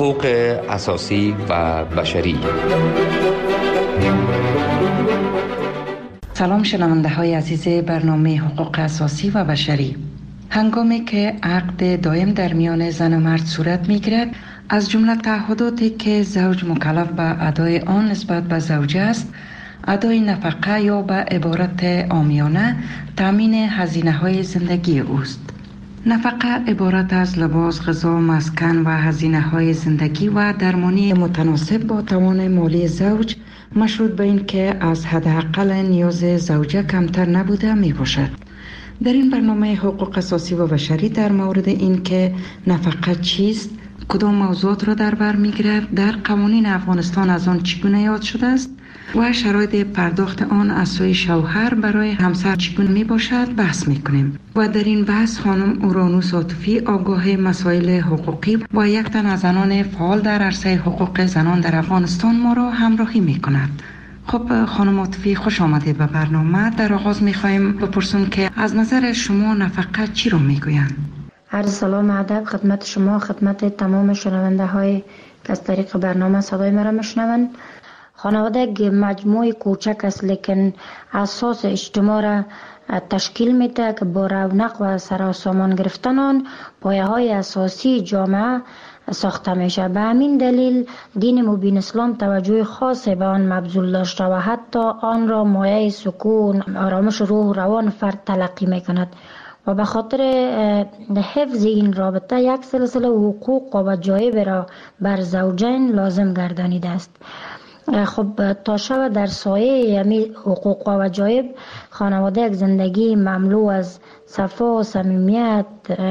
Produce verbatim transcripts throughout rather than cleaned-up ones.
حقوق اساسی و بشری. سلام شنونده های عزیز برنامه حقوق اساسی و بشری. هنگامی که عقد دائم در میان زن و مرد صورت می گیرد، از جمله تعهداتی که زوج مکلف به ادای آن نسبت به زوجه است، ادای نفقه یا به عبارت عامیانه تامین هزینه های زندگی اوست. نفقه عبارت از لباس، غذا، مسکن و هزینه های زندگی و درمانی متناسب با توان مالی زوج، مشروط به این که از حداقل نیاز زوجه کمتر نبوده می باشد. در این برنامه حقوق اساسی و بشری در مورد این که نفقه چیست، کدام موضوعات را در بر می گیرد، در قوانین افغانستان از آن چگونه یاد شده است و شرایط پرداخت آن از سوی شوهر برای همسر چگونه می باشد بحث می کنیم. و در این بحث خانم اورانوس عاطفی، آگاه مسائل حقوقی و یک تن از زنان فعال در عرصه حقوق زنان در افغانستان ما را همراهی می کند. خب خانم عاطفی، خوش آمدید به برنامه. در آغاز می خواهیم بپرسیم که از نظر شما نفقه چی رو می گویند؟ عرض سلام و ادب خدمت شما، خدمت تمام شنونده های که از طریق برنامه صدای مرا میشنوند. خانواده یک مجموعه کوچک است لیکن اساس اجتماع را تشکیل میده که با رونق و سراسامان گرفتن آن پایه های اساسی جامعه ساخته میشه. به همین دلیل دین مبین اسلام توجه خاصی به آن مبذول داشته و حتی آن را مایه سکون، آرامش روح و روان فرد تلقی میکند و به خاطر حفظ این رابطه یک سلسله حقوق و وجایب را بر زوجین لازم گردانیده است. خب تا شب در سایه یمی حقوق و وجایب، خانواده یک زندگی مملو از صفا، صمیمیت،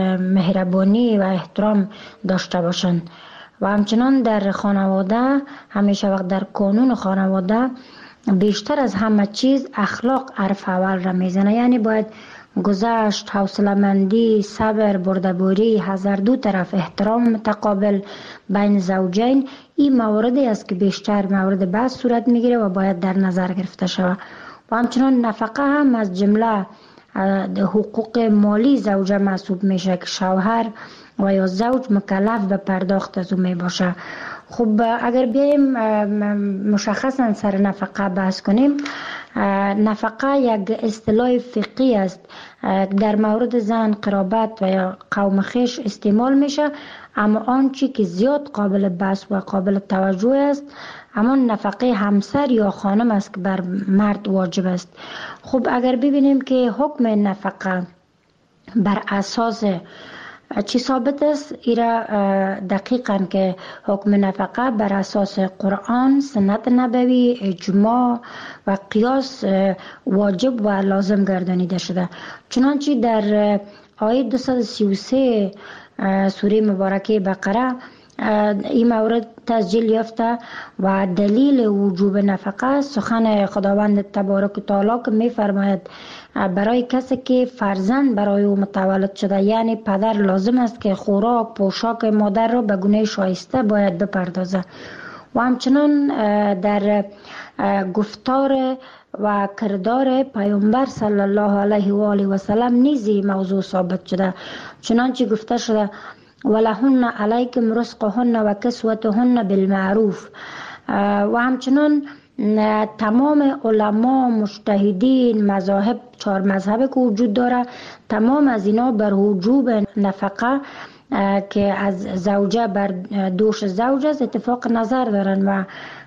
مهربانی و احترام داشته باشند و همچنان در خانواده همیشه وقت در قانون خانواده بیشتر از همه چیز اخلاق حرف اول را میزنه. یعنی باید گذشت، حوصله‌مندی، صبر، بردباری، حذر، دو طرف احترام متقابل بین زوجین، این مواردی است که بیشتر مورد بحث صورت میگیره و باید در نظر گرفته شود. و همچنان نفقه هم از جمله حقوق مالی زوجه محسوب میشه که شوهر و یا زوج مکلف به پرداخت از اون می باشه. خب اگر بیایم مشخصا سر نفقه بحث کنیم، نفقه یک اصطلاح فقهی است در مورد زن، قرابت و یا قوم خویش استعمال میشه، اما آنچه که زیاد قابل بحث و قابل توجه است همان نفقه همسر یا خانم است که بر مرد واجب است. خب اگر ببینیم که حکم نفقه بر اساس چی ثابت است، ایرا دقیقاً که حکم نفقه بر اساس قرآن، سنت نبوی، اجماع و قیاس واجب و لازم گردانیده شده. چنانچه در آیه دویست و سی و سه سوره مبارکه بقره این مورد تسجیل یافته و دلیل وجوب نفقه سخن خداوند تبارک و تعالی که می فرماید برای کسی که فرزند برای او متولد شده، یعنی پدر، لازم است که خوراک، پوشاک مادر را به گونه شایسته باید بپردازه. و همچنان در گفتار و کردار پیامبر صلی الله علیه و آله و سلم نیز موضوع ثابت شده. چنانچه گفته شده ولهن علیکم رزقهن و کسوتهن بالمعروف. و همچنان تمام علما، مجتهدین، مذاهب، چهار مذهب که وجود داره، تمام از اینا بر وجوب نفقه که از زوجه بر دوش زوج است اتفاق نظر دارن و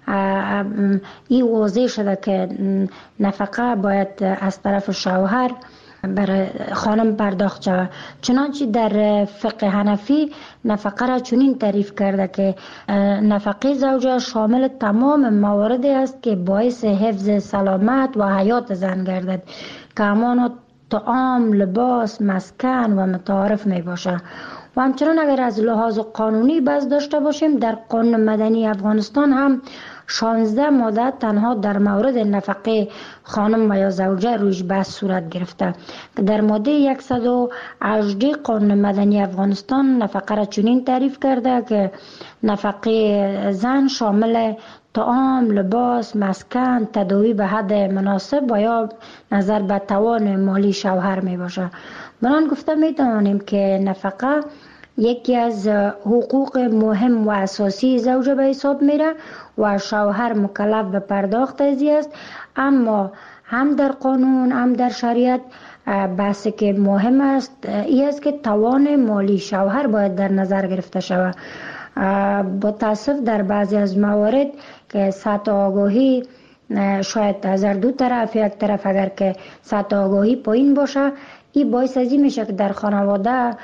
این واضح شده که نفقه باید از طرف شوهر برای خانم پرداخت شود. چنانچه در فقه حنفی نفقه را چنین تعریف کرده که نفقه زوجه شامل تمام مواردی است که باعث حفظ سلامت و حیات زن گردد که همان طعام، لباس، مسکن و متعارف می باشه. و همچنان اگر از لحاظ قانونی بحث داشته باشیم، در قانون مدنی افغانستان هم شانزده ماده تنها در مورد نفقه خانم و یا زوجه رویش بحث صورت گرفته که در ماده صد و هجده قانون مدنی افغانستان نفقه را چنین تعریف کرده که نفقه زن شامل طعام، لباس، مسکن، تداوی به حد مناسب و یا نظر به توان مالی شوهر می باشه. بران گفته می توانیم که نفقه یکی از حقوق مهم و اساسی زوجه به حساب میره و شوهر مکلف به پرداخت ازی است. اما هم در قانون هم در شریعت بحثی که مهم است این است که توان مالی شوهر باید در نظر گرفته شود. با تاسف در بعضی از موارد که سطح آگاهی شاید از دو طرف، یک طرف اگر که سطح آگاهی پایین باشه، این باعث ازی میشه که در خانواده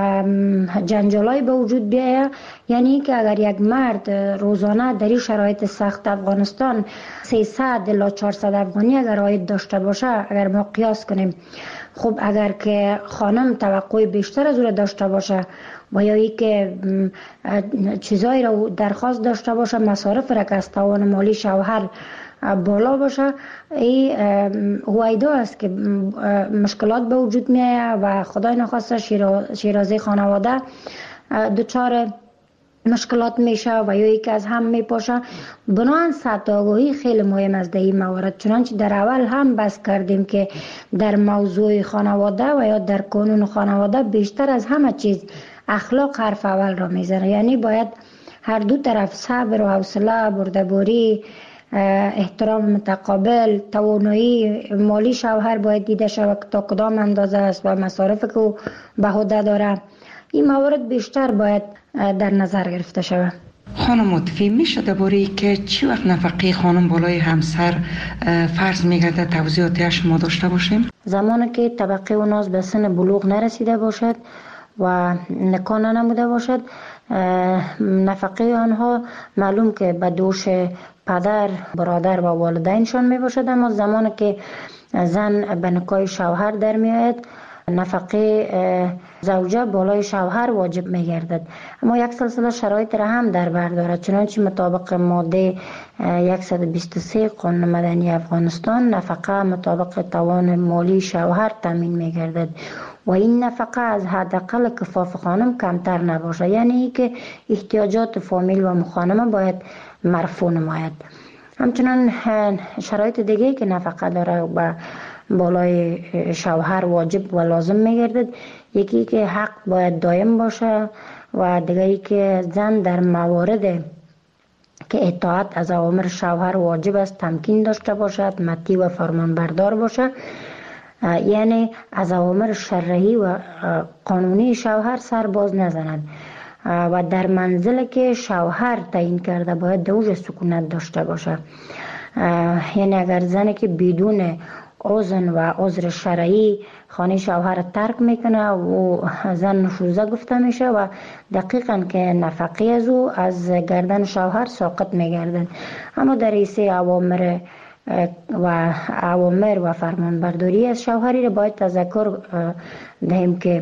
جنجالای به وجود بیاید. یعنی که اگر یک مرد روزانه در این شرایط سخت افغانستان سیصد الی چهارصد افغانی اگر عاید داشته باشه، اگر ما قیاس کنیم، خب اگر که خانم توقع بیشتر از او داشته باشه و یا ای که چیزایی را درخواست داشته باشه، مصارف را که از توان مالی شوهر بالا باشه، این هویدا است که مشکلات به وجود می آید و خدای نخواسته شیرازه خانواده دچار مشکلات میشه و یا یکی از هم میپاشه. بنابراین سطح آگاهی خیلی مهم است در این موارد. چنانچه در اول هم بحث کردیم که در موضوع خانواده و یا در قانون خانواده بیشتر از همه چیز اخلاق حرف اول را میزنه. یعنی باید هر دو طرف صبر و حوصله، بردباری، احترام متقابل، توانایی مالی شوهر باید دیده شود تا کدام اندازه است و مصارف که او به عهده داره. این موارد بیشتر باید در نظر گرفته شود. خانم مطفی، میشه درباره که چی وقت نفقه خانم بالای همسر فرض میگرده توضیحاتی شما داشته باشیم؟ زمانی که طبقه و ناز به سن بلوغ نرسیده باشد و نکاح نموده باشد، نفقه آنها معلوم که به دوش پدر، برادر و والدینشان می باشد. اما زمانی که زن به نکاح شوهر در می آید، نفقه زوجه بالای شوهر واجب می گردد. اما یک سلسله شرایط را هم در بر دارد. چنانچه مطابق ماده صد و بیست و سه قانون مدنی افغانستان، نفقه مطابق توان مالی شوهر تامین می گردد و این نفقه از حداقل کفاف خانم کمتر نباشه. یعنی که احتیاجات فامیل و مخانمه باید مرفوع نماید. همچنان شرایط دیگه که نفقه داره و بالای شوهر واجب و لازم میگردد، یکی که حق باید دائم باشه و دیگری که زن در موارد که اطاعت از اوامر شوهر واجب است تمکین داشته باشد، مطیع و فرمانبردار باشه. یعنی از اوامر شرعی و قانونی شوهر سر باز نزند و در منزل که شوهر تعیین کرده باید دوج سکونت داشته باشه. یعنی اگر زنی که بدون اذن و عذر شرعی خانه شوهر ترک میکنه و زن نشوزه گفته میشه و دقیقاً که نفقه از او از گردن شوهر ساقط میگردن. اما در ایسه اوامر و اوامر و فرمانبرداری از شوهری را باید تذکر دهیم که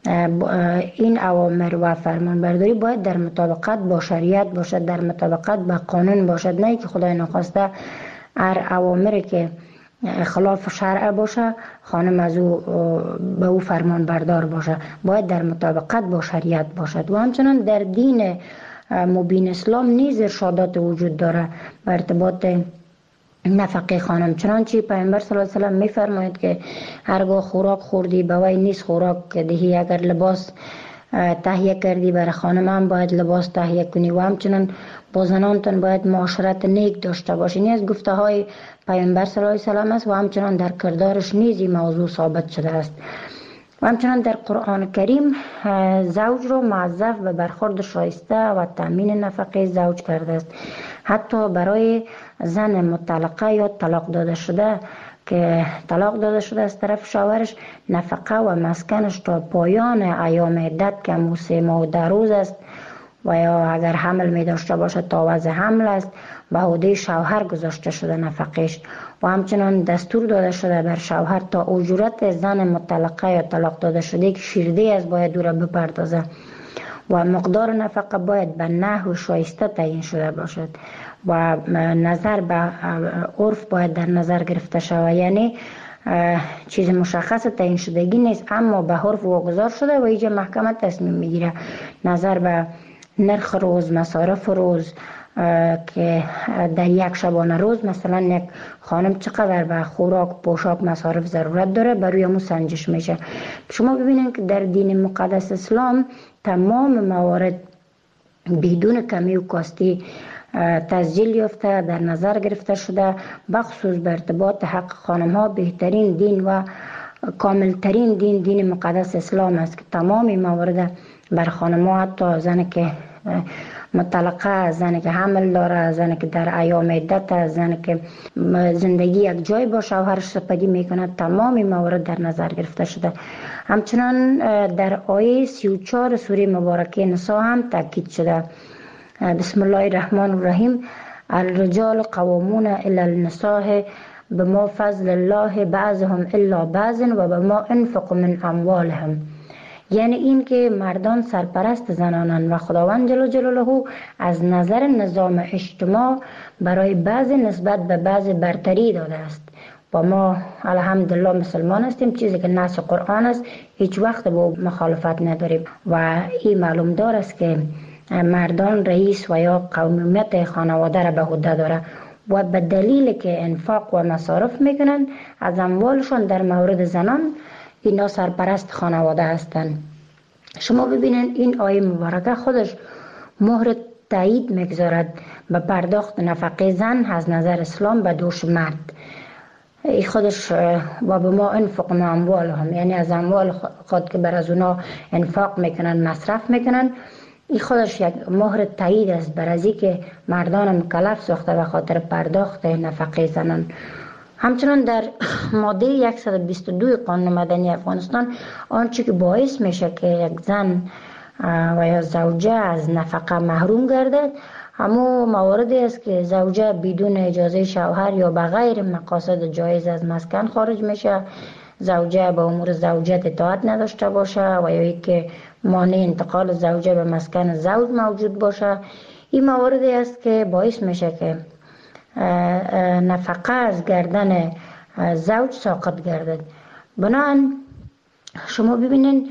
این اوامر و فرمانبرداری باید در مطابقت با شریعت باشد، در مطابقت با قانون باشد، نه که خدای نخواسته هر اوامری که خلاف شرع باشه خانم از او به او فرمان بردار باشه. باید در مطابقت با شریعت باشد. و همچنان در دین مبین اسلام نیز ارشادات وجود داره به ارتباط نفقه خانم. چنانچه پیامبر صلی الله علیه و سلم میفرماید که هرگاه خوراک خوردی به وی نیست خوراک دهی، اگر لباس تهیه کردی برای خانم هم باید لباس تهیه کنی و همچنان با زنانتون باید معاشرت نیک داشته باشی. این از گفته های پیامبر صلی الله علیه و سلم است و همچنان در کردارش نیز این موضوع ثابت شده است. و همچنان در قرآن کریم زوج را موظف به برخورد شایسته و تامین نفقه زوج کرده است. حتی برای زن مطلقه یا طلاق داده شده که طلاق داده شده از طرف شوهرش، نفقه و مسکنش تا پایان ایام عدت که سه ماه و ده روز است و یا اگر حمل می داشته باشه تا وضع حمل است به عهده شوهر گذاشته شده نفقش. و همچنان دستور داده شده بر شوهر تا اجورت زن مطلقه یا طلاق داده شده که شیرده از باید او را بپردازه و مقدار نفقه باید به نحو شایسته تعیین شده باشد و نظر به عرف باید در نظر گرفته شود. یعنی چیز مشخص تعیین شدگی نیست اما به عرف واگذار شده و اینجا محکمه تصمیم میگیره نظر به نرخ روز، مصارف روز، که در یک شبانه روز مثلا یک خانم چقدر به خوراک، پوشاک، مصارف ضرورت داره، بر روی امو سنجش میشه. شما ببینید که در دین مقدس اسلام تمام موارد بدون کمی و کاستی تسجیل یافته، در نظر گرفته شده. بخصوص به ارتباط حق خانم ها بهترین دین و کاملترین دین دین مقدس اسلام است که تمام موارد بر خانم ها، حتی زنی که مطلقه، زنی که حمل داره، زنی که در ایام عدت، زنی که زندگی یک جای با شوهرش سپری میکنه، تمام موارد در نظر گرفته شده. همچنان در آیه سی و چهار سوره مبارکه نساء هم تاکید شده. بسم الله الرحمن الرحیم: الرجال قوامون الی النساء بما فضل الله بعضهم الا بعض و بما انفق من اموالهم. یعنی این که مردان سرپرست زنانند و خداوند جل جلاله از نظر نظام اجتماع برای بعض نسبت به بعض برتری داده است. و ما الحمدلله مسلمان هستیم، چیزی که نص قرآن است هیچ وقت با مخالفت نداریم و این معلوم دار است که مردان رئیس و یا قومیت خانواده را به عهده داره و به دلیل که انفاق و مصارف میکنن از اموالشان در مورد زنان، اینا سرپرست خانواده هستند. شما ببینید این آیه مبارکه خودش مهر تایید میگذارد به پرداخت نفقه زن از نظر اسلام به دوش مرد. ای خودش و به ما انفق من اموالهم، یعنی از اموال خود که بر از اونا انفاق میکنن، مصرف میکنن، این خودش یک مهر تایید است بر از که مردان مکلف ساخته به خاطر پرداخت نفقه زنان. همچنان در ماده صد و بیست و دو قانون مدنی افغانستان آنچه که باعث میشه که یک زن و یا زوجه از نفقه محروم گردد، همو مواردی است که زوجه بدون اجازه شوهر یا بغیر مقاصد جایز از مسکن خارج میشه، زوجه به امور زوجت اطاعت نداشته باشه و یا که مانع انتقال زوجه به مسکن زوج موجود باشه. این مواردی است که باعث میشه که نفقه از گردن زوج ساقط گردد. بنابراین شما ببینید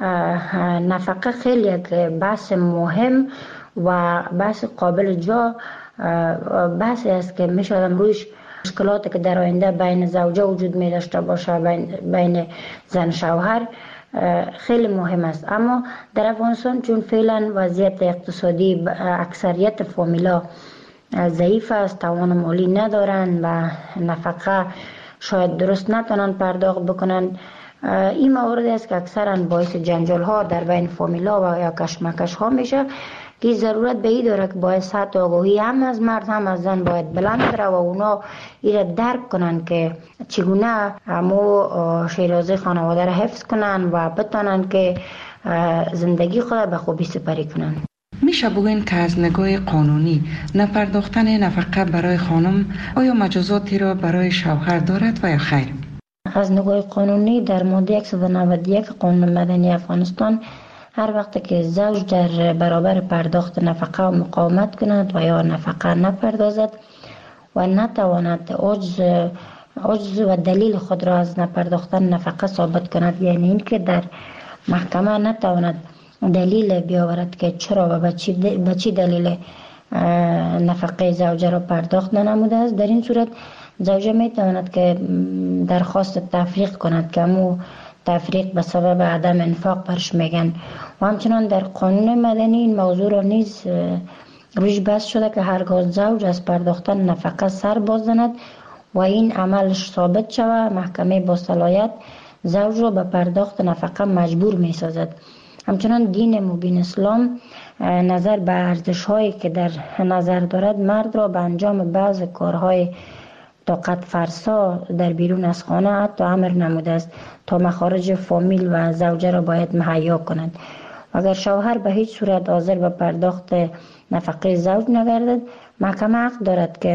نفقه خیلی یک بحث مهم و بحث قابل جا بحثی است که میشه آدم رویش مشکلاتی که در آینده بین زوجه وجود می داشته باشه، بین, بین زن شوهر، خیلی مهم است. اما در افغانستان چون فعلا وضعیت اقتصادی اکثریت فامیلا ضعیف است، توان مالی ندارن و نفقه شاید درست نتونن پرداخت بکنن، این موارد است که اکثرا باعث جنجال ها در بین فامیلا و یا کشمکش ها میشه که ضرورت به این داره که باید سطح آگاهی هم از مرد هم از زن باید بلند بره و اونا این درک کنن که چگونه همو شیرازه خانواده را حفظ کنن و بتونن که زندگی خود به خوبی سپری کنن. میشه بگوین که از نگاه قانونی نپرداختن نفقه برای خانم آیا مجازاتی را برای شوهر دارد و یا خیر؟ از نگاه قانونی در ماده صد و نود و یک قانون مدنی افغانستان هر وقت که زوج در برابر پرداخت نفقه مقاومت کند و یا نفقه نپردازد و نتواند عجز عجز و دلیل خود را از نپرداختن نفقه ثابت کند، یعنی این که در محکمه نتواند دلیل بیاورد که چرا و به چی دلیل نفقه زوجه را پرداخت ننموده است، در این صورت زوجه می تواند که درخواست تفریق کند که همو تفریق به سبب عدم انفاق برش میگن. و همچنان در قانون مدنی این موضوع را نیز روش بحث شده که هرگاه زوج از پرداختن نفقه سر باز زند و این عملش ثابت شود، محکمه با صلاحیت زوج را به پرداخت نفقه مجبور می سازد. همچنان دین مبین اسلام نظر به ارزش هایی که در نظر دارد مرد را به انجام بعض کارهای طاقت فرسا در بیرون از خانه حتی امر نموده است تا مخارج فامیل و زوجه را باید مهیا کنند. اگر شوهر به هیچ صورت حاضر به پرداخت نفقه زوج نگردد، محکمه حق دارد که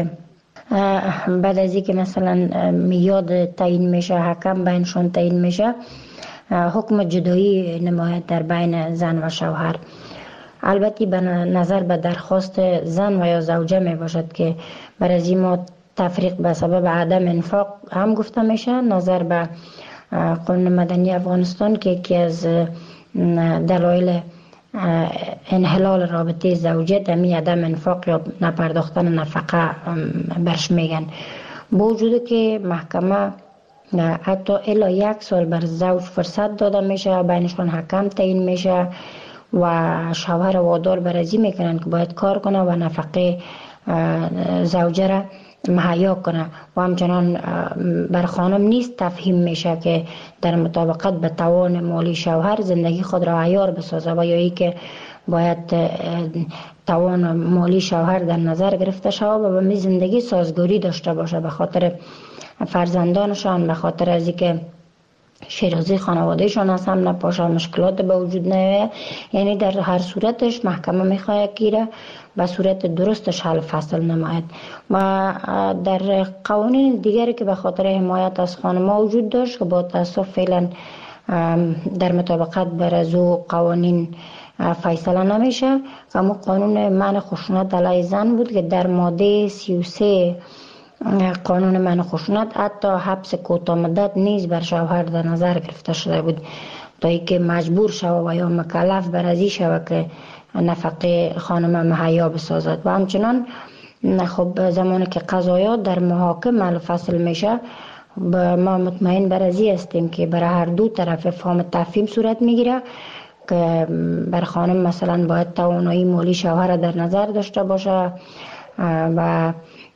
بعد از اینکه مثلا میاد تعیین میشه، حکم بینشون تعیین میشه، حکم جدایی نماید در بین زن و شوهر. البته به نظر به درخواست زن و یا زوجه می باشد که بر از این ما تفریق به سبب عدم انفاق هم گفته میشه. نظر به قانون مدنی افغانستان که یکی از دلایل انحلال رابطه زوجیت می عدم انفاق یا نپرداختن نفقه برش میگن. با وجود که محکمه حتی الا یک سال بر زوج فرصت داده میشه، بینشون حکم تعیین میشه و شوهر وادار برازی میکنن که باید کار کنه و نفقه زوجه را مهیا کنه و همچنان بر خانم نیست تفهیم میشه که در مطابقت به توان مالی شوهر زندگی خود را عیار بسازه و یا ای که باید توان مالی شوهر در نظر گرفته شود و به می زندگی سازگاری داشته باشه به خاطر فرزندانشان، به خاطر از اینکه شیرازی خانوادهشان از هم نپاشه، مشکلات به وجود نیاید. یعنی در هر صورتش محکمه میخواهد که به صورت درستش حل فصل نماید. و در قوانین دیگری که به خاطر حمایت از خانم‌ها وجود داشت که با تاسف فعلا در مطابقت بر از او قوانین فیصله نمیشه، اما قانون منع خشونت علیه زن بود که در ماده سی و سه قانون منع خشونت حتی حبس کوتاه مدت نیز بر شوهر در نظر گرفته شده بود تا اینکه مجبور شود و یا مکلف بر ازی شود که نفقه خانم مهیا بسازد. و همچنان خب زمانی که قضایات در محاکم حل فصل میشه، ما مطمئن بر ازی هستیم که برای هر دو طرف فهم تفهیم صورت میگیره که بر خانم مثلا باید توانایی مالی شوهر در نظر داشته باشه و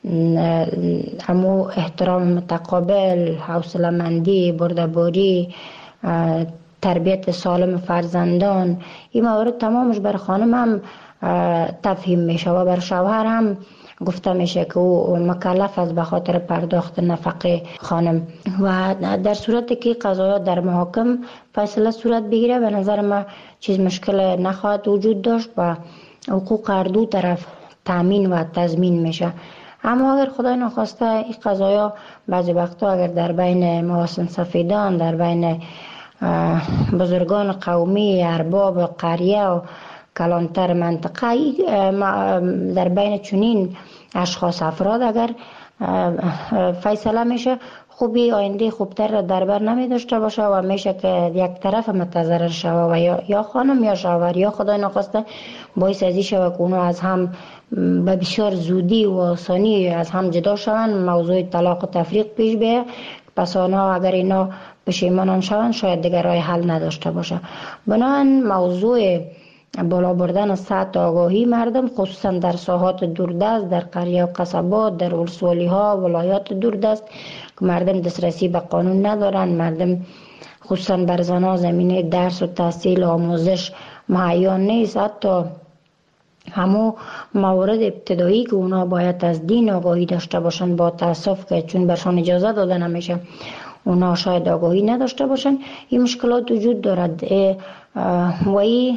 همو احترام متقابل، حوصله مندی، بردباری، تربیت سالم فرزندان، این موارد تمامش بر خانم هم تفهیم میشه و بر شوهر هم گفته میشه که او مکلف است به خاطر پرداخت نفقه خانم. و در صورتی که قضایات در محاکم فیصله صورت بگیره به نظر ما چیز مشکل نخواهد وجود داشت و حقوق هر دو طرف تامین و تضمین میشه. اما اگر خدای نخواسته این قضایا بعضی وقتا اگر در بین مواسن سفیدان، در بین بزرگان قومی، ارباب قریه و کلانتر منطقه، در بین چنین اشخاص افراد اگر فیصله میشه، خوبی آینده خوبتر در بر نمی داشته باشه و میشه که یک طرف متضرر شوه و یا, یا خانم یا شوهر یا خدای نخواسته باعث ازی شوه که اونو از هم به بسیار زودی و آسانی از هم جدا شوند، موضوع طلاق و تفریق پیش بیه. پس آنها اگر اینا پشیمانان شوند شاید دیگر راه حل نداشته باشه. بنابراین موضوع بالا بردن سطح آگاهی مردم خصوصا در ساحات دوردست، در قریه و قصبات، در ولسوالی ها، ولایات دوردست که مردم دسترسی به قانون ندارن، مردم خصوصا بر زنها زمینه درس و تحصیل و آموزش مهیا نیست. حتی همو موارد ابتدایی که اونا باید از دین آگاهی داشته باشن، با تاسف که چون برشان اجازه داده نمیشه اونا شاید آگاهی نداشته باشن، این مشکلات وجود دارد و این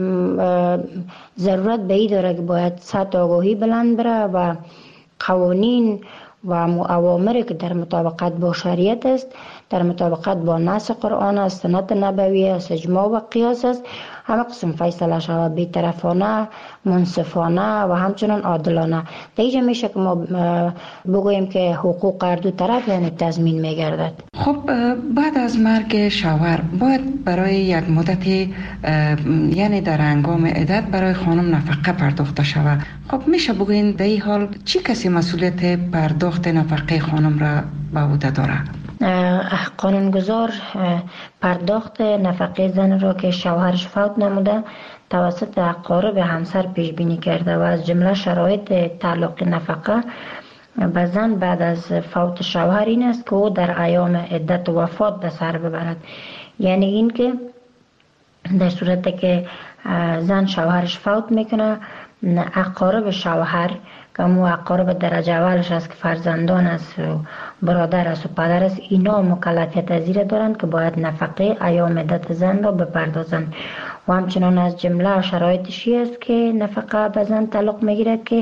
ضرورت به این داره که باید سطح آگاهی بلند بره و قوانین و اوامری که در مطابقت با شریعت است، در مطابقت با نص قرآن است، سنت نبوی است، اجماع و قیاس است، همه قسم فیصله شود بی‌طرفانه، منصفانه و همچنان عادلانه. در اینجا میشه که ما بگوییم که حقوق هر دو طرف یعنی تضمین میگردد. خب بعد از مرگ شوهر باید برای یک مدت یعنی در هنگام عدت برای خانم نفقه پرداخته شود. خب میشه بگوین در این حال چی کسی مسئولیت پرداخت نفقه خانم را به عهده داره؟ قانونگذار پرداخت نفقه زن را که شوهرش فوت نموده توسط اقارب همسر پیش بینی کرده و از جمله شرایط تعلق نفقه به زن بعد از فوت شوهر این است که او در ایام عدت و وفات به سر ببرد. یعنی این که در صورتی که زن شوهرش فوت میکنه، اقارب شوهر که مو اقارب درجه اولش است که فرزندان است و برادر است و پدر است، اینا مکلفیت از زیر دارند که باید نفقه ایام عدت زن را بپردازند. و همچنان از جمله شرایطشی است که نفقه به زن تعلق میگیرد که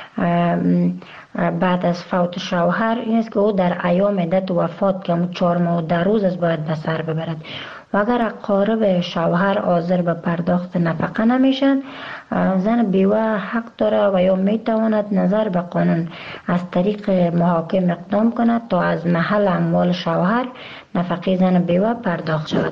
بعد از فوت شوهر این است که او در ایام عدت و وفات که همون چهار ماه و ده روز است باید به سر ببرد. و اگر اقارب شوهر حاضر به پرداخت نفقه نمیشن، زن بیوه حق داره و یا میتواند نظر به قانون از طریق محاکم اقدام کند تا از محل اموال شوهر نفقه زن بیوه پرداخت شود.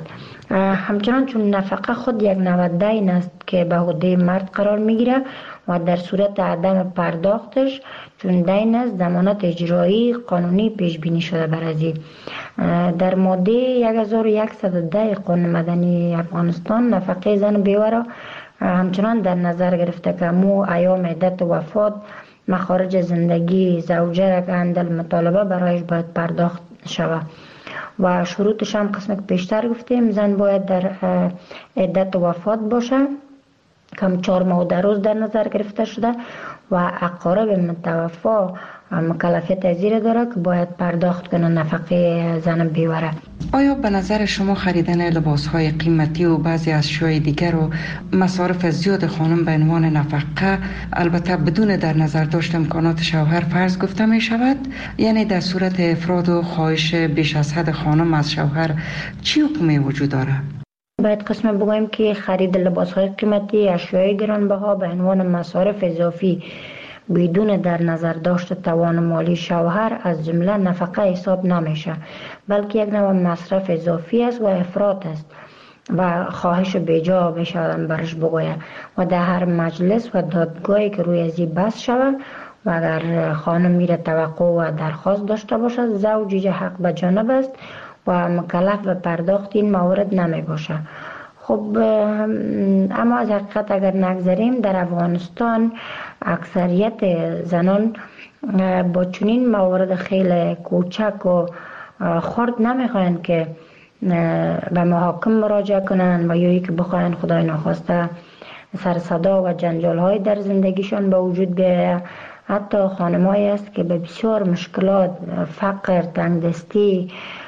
همچنان چون نفقه خود یک نوع دین است که به عهده مرد قرار میگیره و در صورت عدم پرداختش چون دین است ضمانت اجرایی قانونی پیش بینی شده بر ازی. در ماده هزار و صد و ده قانون مدنی افغانستان نفقه زن بیوه را همچنان در نظر گرفته که مو ایام عدت وفات مخارج زندگی زوجه را که اندل مطالبه برایش باید پرداخت شود و شروطش هم قسم که پیشتر گفتیم زن باید در عدت وفات باشه کم چهار ماه و ده روز در نظر گرفته شده و اقارب متوفا مکلفیت ازیر داره که باید پرداخت کنه نفقه زن بیوره. آیا به نظر شما خریدن لباسهای قیمتی و بعضی اشیاء دیگر و مصارف زیاد خانم به عنوان نفقه البته بدون در نظر داشت امکانات شوهر فرض گفته می شود؟ یعنی در صورت افراد و خواهش بیش از حد خانم از شوهر چی حکمی وجود داره؟ باید قسم بگویم که خرید لباسهای قیمتی اشیاء گرانبها به عنوان مصارف اضافی بدون در نظر داشت توان مالی شوهر از جمله نفقه حساب نمیشه، بلکه یک نوع مصرف اضافی است و افراط است و خواهش بیجا بشودن برش بگوید و در هر مجلس و دادگاهی که روی ازی بس شود و اگر خانم میره توقع و درخواست داشته باشد زوج حق به جانب است و مکلف به پرداخت این موارد نمی باشه. خب اما از حقیقت اگر نگذاریم در افغانستان اکثریت زنان با چنین موارد خیلی کوچک و خرد نمیخواین که به محاکم مراجعه کنن و یا که بخواین خدای ناخواسته سر صدا و جنجال های در زندگیشان به وجود بیاید. حتی خانمایی است که به بسیار مشکلات فقر تنگدستی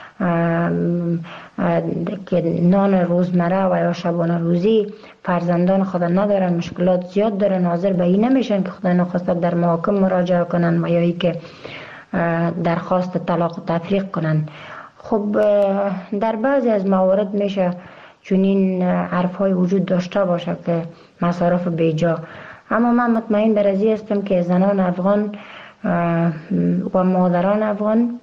که نان روزمره و یا شبانه روزی فرزندان خود ندارن مشکلات زیاد دارن حاضر به این نمیشن که خدا نخواسته در محاکم مراجعه کنن و یا ای که درخواست طلاق و تفریق کنن. خب در بعضی از موارد میشه چنین حرف های وجود داشته باشه که مصارف بیجا، اما من مطمئن بر ازی هستم که زنان افغان و مادران افغان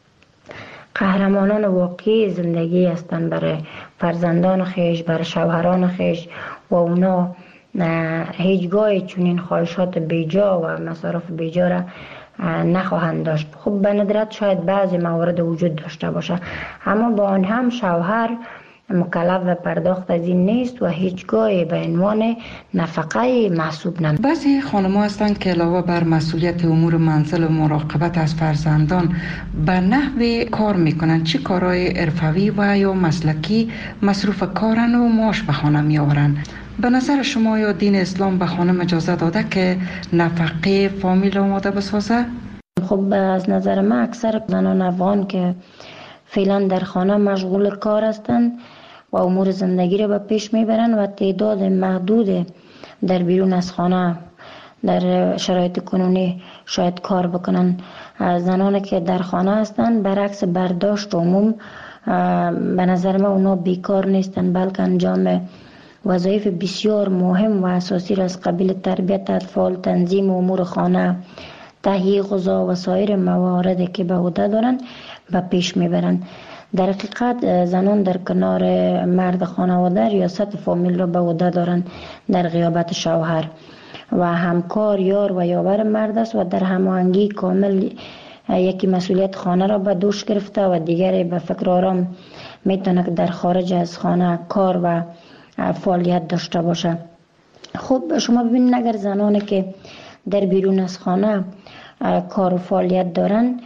قهرمانان واقعی زندگی هستند برای فرزندان خیش، برای شوهران خیش و اونا هیچگاه چنین خواهشات بیجا و مصارف بیجا را نخواهند داشت. خب به ندرت شاید بعضی موارد وجود داشته باشه، اما با آن هم شوهر مکلف و پرداخت از این نیست و هیچگاه به عنوان نفقه محسوب نمی. بعضی خانم‌ها هستند که علاوه بر مسئولیت امور منزل و مراقبت از فرزندان به نحو کار میکنن. چه کارهای حرفوی و یا مسلکی مصروف کارن و معاش به خانه میآورن؟ به نظر شما یا دین اسلام به خانم اجازه داده که نفقه فامیل آماده بسازه؟ خب از نظر من اکثر زنان افغان که فعلا در خانه مشغول کار هستند و امور زندگی را به پیش میبرند و تعداد محدود در بیرون از خانه در شرایط کنونی شاید کار بکنن. زنانی که در خانه هستند برعکس برداشت عموم به نظر من اونا بیکار نیستند، بلکه انجام وظایف بسیار مهم و اساسی را از قبیل تربیت اطفال، تنظیم امور خانه، تهیه غذا و سایر مواردی که به عهده دارند به پیش میبرند. در حقیقت زنان در کنار مرد خانواده ریاست فامیل را به عهده دارند در غیابت شوهر و همکار یار و یاور مرد است و در هماهنگی کامل یکی مسئولیت خانه را به دوش گرفته و دیگری به فکر آرام میتونه که در خارج از خانه کار و فعالیت داشته باشه. خب شما ببینید اگر زنانی که در بیرون از خانه کار و فعالیت دارن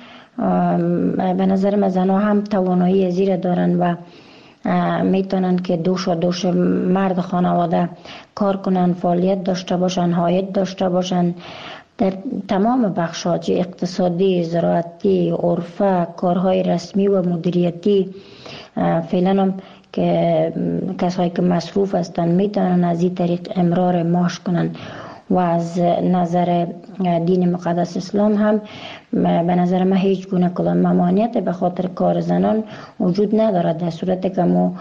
به نظر من زنها هم توانایی زیر دارن و میتونن که دوش و دوش مرد خانواده کار کنن، فعالیت داشته باشن، عاید داشته باشن در تمام بخش‌ها، چه اقتصادی، زراعتی، عرفه، کارهای رسمی و مدیریتی. فعلا هم که کسایی که مصروف هستن میتونن از این طریق امرار معاش کنن و از نظر دین مقدس اسلام هم به نظر من هیچ گونه کدام ممانعت به خاطر کار زنان وجود ندارد، در صورتی که ما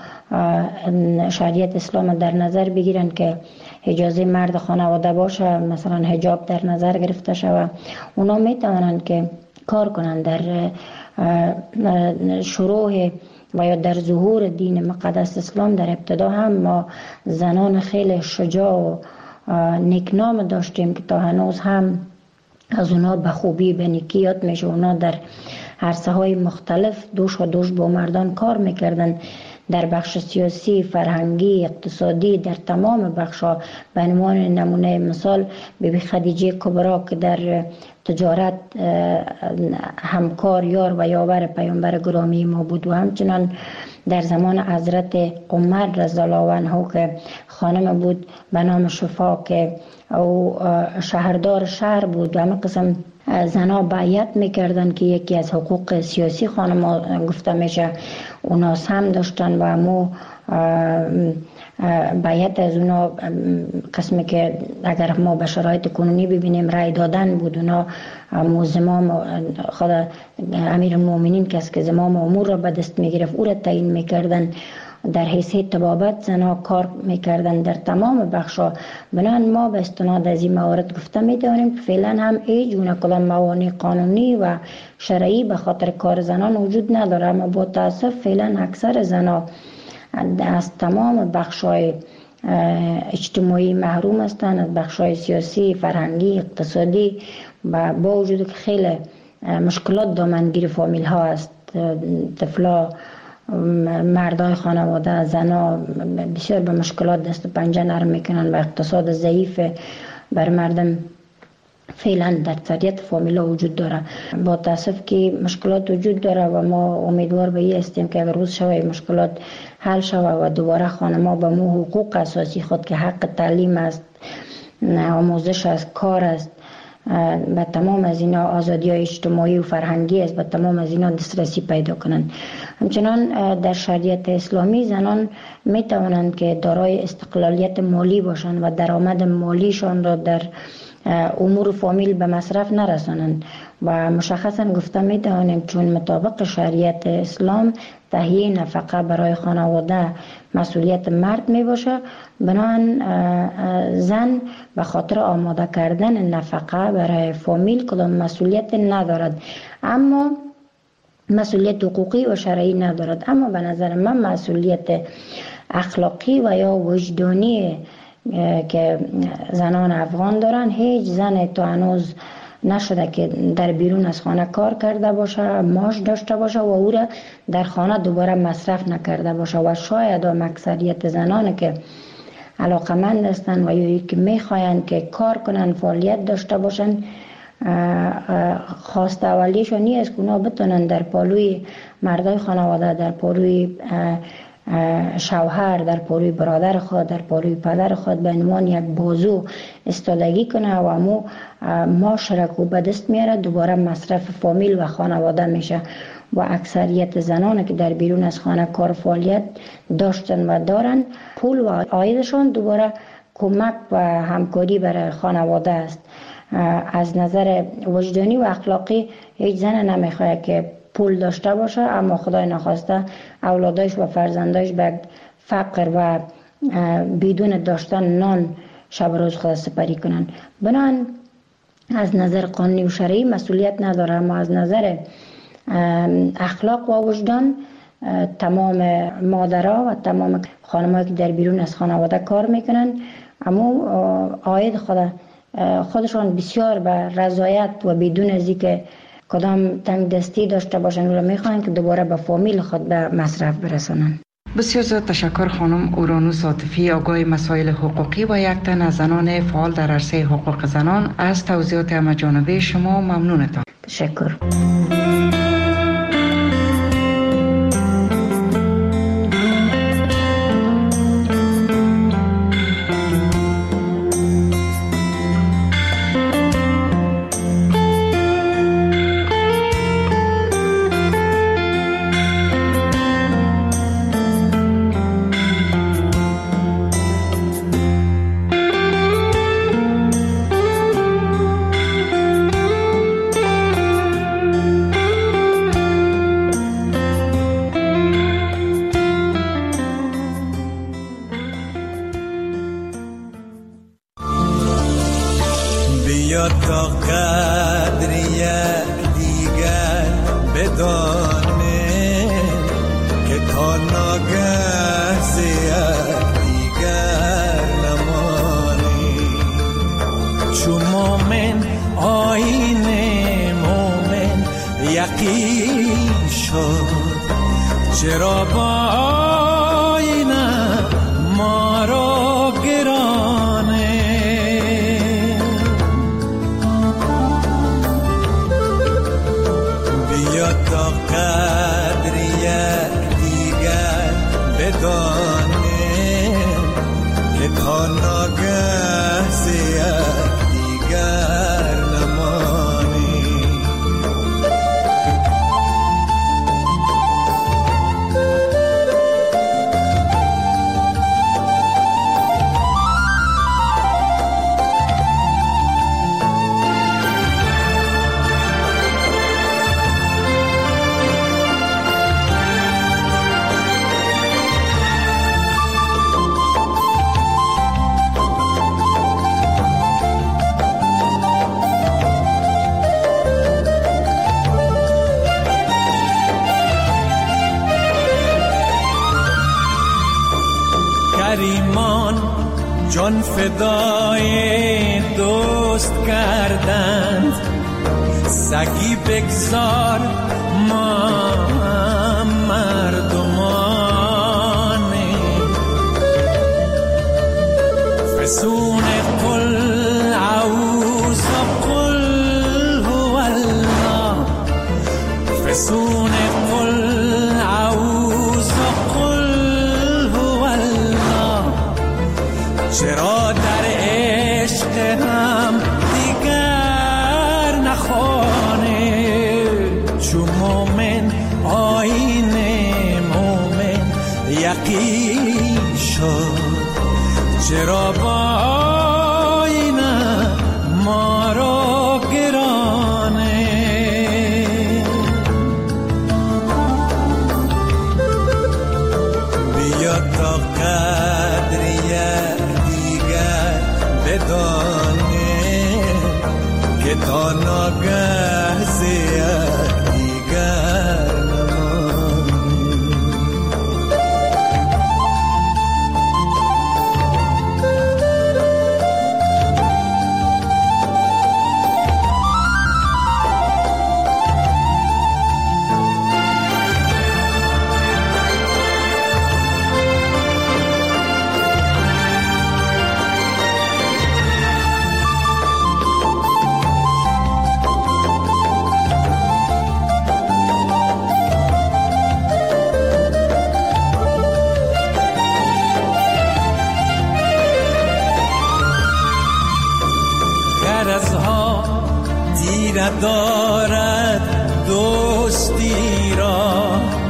شریعت اسلام در نظر بگیرن که اجازه مرد خانواده باشه، مثلا حجاب در نظر گرفته شود، اونا میتونن که کار کنن در شروع و یا در ظهور دین مقدس اسلام در ابتدا هم ما زنان خیلی شجاع و نیکنام داشتیم که تا هنوز هم از اونا به خوبی به نیکی یاد میشه. اونا در عرصه های مختلف دوش و دوش با مردان کار میکردن، در بخش سیاسی، فرهنگی، اقتصادی، در تمام بخش‌ها. به عنوان نمونه مثال بیبی خدیجه کبرا که در تجارت همکار یار و یاور پیامبر گرامی ما بود و همچنان در زمان حضرت عمر رضی الله عنه که خانم بود به نام شفا که او شهردار شهر بود و همه قسم زنا بیعت میکردن که یکی از حقوق سیاسی خانم گفته میشه اونا هم داشتن و همو بیعت از اونا قسمی که اگر ما به شرایط کنونی ببینیم رای دادن بود. اونا همو زمام خود امیر المؤمنین کس که زمام امور را به دست میگرفت او را تعیین میکردن، در حیثیت طبابت زنا کار میکردن در تمام بخشا. بنابراین ما به استناد از این موارد گفته میتونیم که فعلا هم ای جون کدام موانع قانونی و شرعی به خاطر کار زنان وجود نداره، اما با تاسف فعلا اکثر زنا از تمام بخشای اجتماعی محروم هستند، از بخشای سیاسی، فرهنگی، اقتصادی، و با وجود که خیلی مشکلات دامنگیر فامیل ها است، طفلا، مردای خانواده، زنا بسیار به مشکلات دست و پنجه نرم میکنن و اقتصاد ضعیف بر مردم فعلا در اکثریت فامیلا وجود داره. با تاسف که مشکلات وجود داره و ما امیدوار به این هستیم که اگر روز شوه مشکلات حل شوه و دوباره خانم‌ها به مو حقوق اساسی خود که حق تعلیم است، آموزش است، کار است، به تمام از اینا آزادی های اجتماعی و فرهنگی است، به تمام از اینا دسترسی پیدا کنند. همچنان در شریعت اسلامی زنان می توانند که دارای استقلالیت مالی باشند و درآمد مالیشان را در امور فامیل به مصرف نرسانند و مشخصا گفته می توانیم چون مطابق شریعت اسلام تهیه نفقه برای خانواده مسئولیت مرد می باشه، بنابراین زن به خاطر آماده کردن نفقه برای فامیل کدام مسئولیت ندارد، اما مسئولیت حقوقی و شرعی ندارد. اما به نظر من مسئولیت اخلاقی و یا وجدانی که زنان افغان دارن، هیچ زن تا هنوز نشده که در بیرون از خانه کار کرده باشه، معاش داشته باشه و او را در خانه دوباره مصرف نکرده باشه. و شاید هم اکثریت زنان که علاقمند هستند و یا که میخواین که کار کنن، فعالیت داشته باشن، خواست اولیشون نیست که اونا بتونن در پالوی مردای خانواده، در پالوی شوهر، در پالوی برادر خود، در پالوی پدر خود به عنوان یک بازو استادگی کنه و امو معاشره کو به دست میاره، دوباره مصرف فامیل و خانواده میشه. و اکثریت زنان که در بیرون از خانه کار فعالیت داشتن و دارن، پول و عایدشان دوباره کمک و همکاری برای خانواده است. از نظر وجدانی و اخلاقی هیچ زن نمیخواد که پول داشته باشه اما خدای نخواسته اولادش و فرزندش به فقر و بدون داشتن نان شب روز خود سپری کنن. بنابراین از نظر قانونی و شرعی مسئولیت نداره، اما از نظر اخلاق و وجدان تمام مادرها و تمام خانم‌هایی که در بیرون از خانواده کار میکنن اما عاید خود خودشان بسیار به رضایت و بدون از اینکه کدام تنگ دستی داشته باشن رو میخوان که دوباره به فامیل خود به مصرف برسانن. بسیار زیاد تشکر خانم اورانوس عاطفی، آگاه مسائل حقوقی و یک تن از زنان فعال در عرصه حقوق زنان. از توضیحات همه‌جانبه شما ممنونتان. تشکر. یقین شد چرا با آینه ما را گرانه بیا تا قدر یک دیگر بدانه که تا ناگه ز یک دیگر نمانی جان فدای دوست کردند سگی بگذار ما مردمانه فسون قل اعوذ قل هو الله فسون قل اعوذ قل هو الله چرا در عشق هم دیگر نخوانه چو مومن آیین مومن یقین شد چرا با آینه ما را گرانه بیا تا قدر بدانه که تا ناگه ز یک دیگر نمانی دارد دوستی را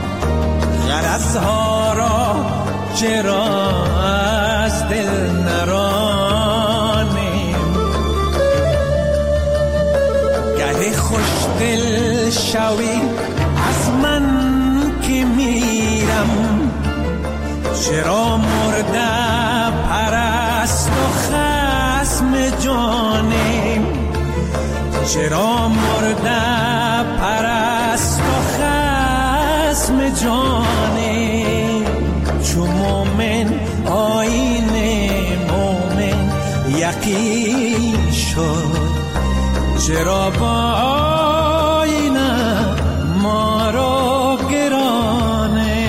غرضها را چرا از دل نرانیم گه خوش دل شوی از من که میرم چرا مرده پرست و خصم جانیم چرا مرده پرست و خصم جانه چو مومن آیین مومن یقین شد چرا با آینه ما را گرانه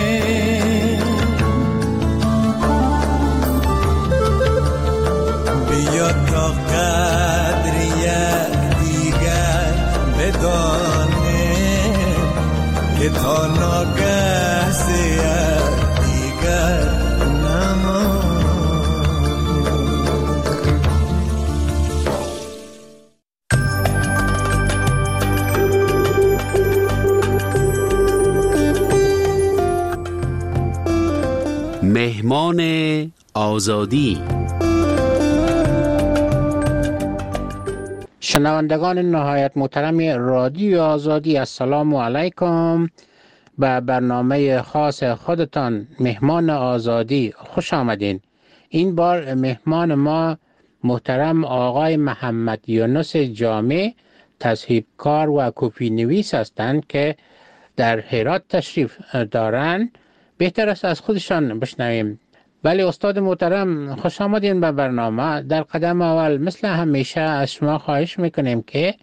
بیا تا قدر بدانه که تا ناگه ز یک دیگر نمانی مهمان آزادی. شنوندگان نهایت محترم رادیو آزادی، السلام علیکم. به برنامه خاص خودتان مهمان آزادی خوش آمدین. این بار مهمان ما محترم آقای محمد یونس جامع، تصحیح‌کار و کپی نویس هستند که در هرات تشریف دارند. بهتر است از خودشان بشنویم. ولی استاد محترم خوش آمدین به برنامه. در قدم اول مثل همیشه از شما خواهش میکنیم که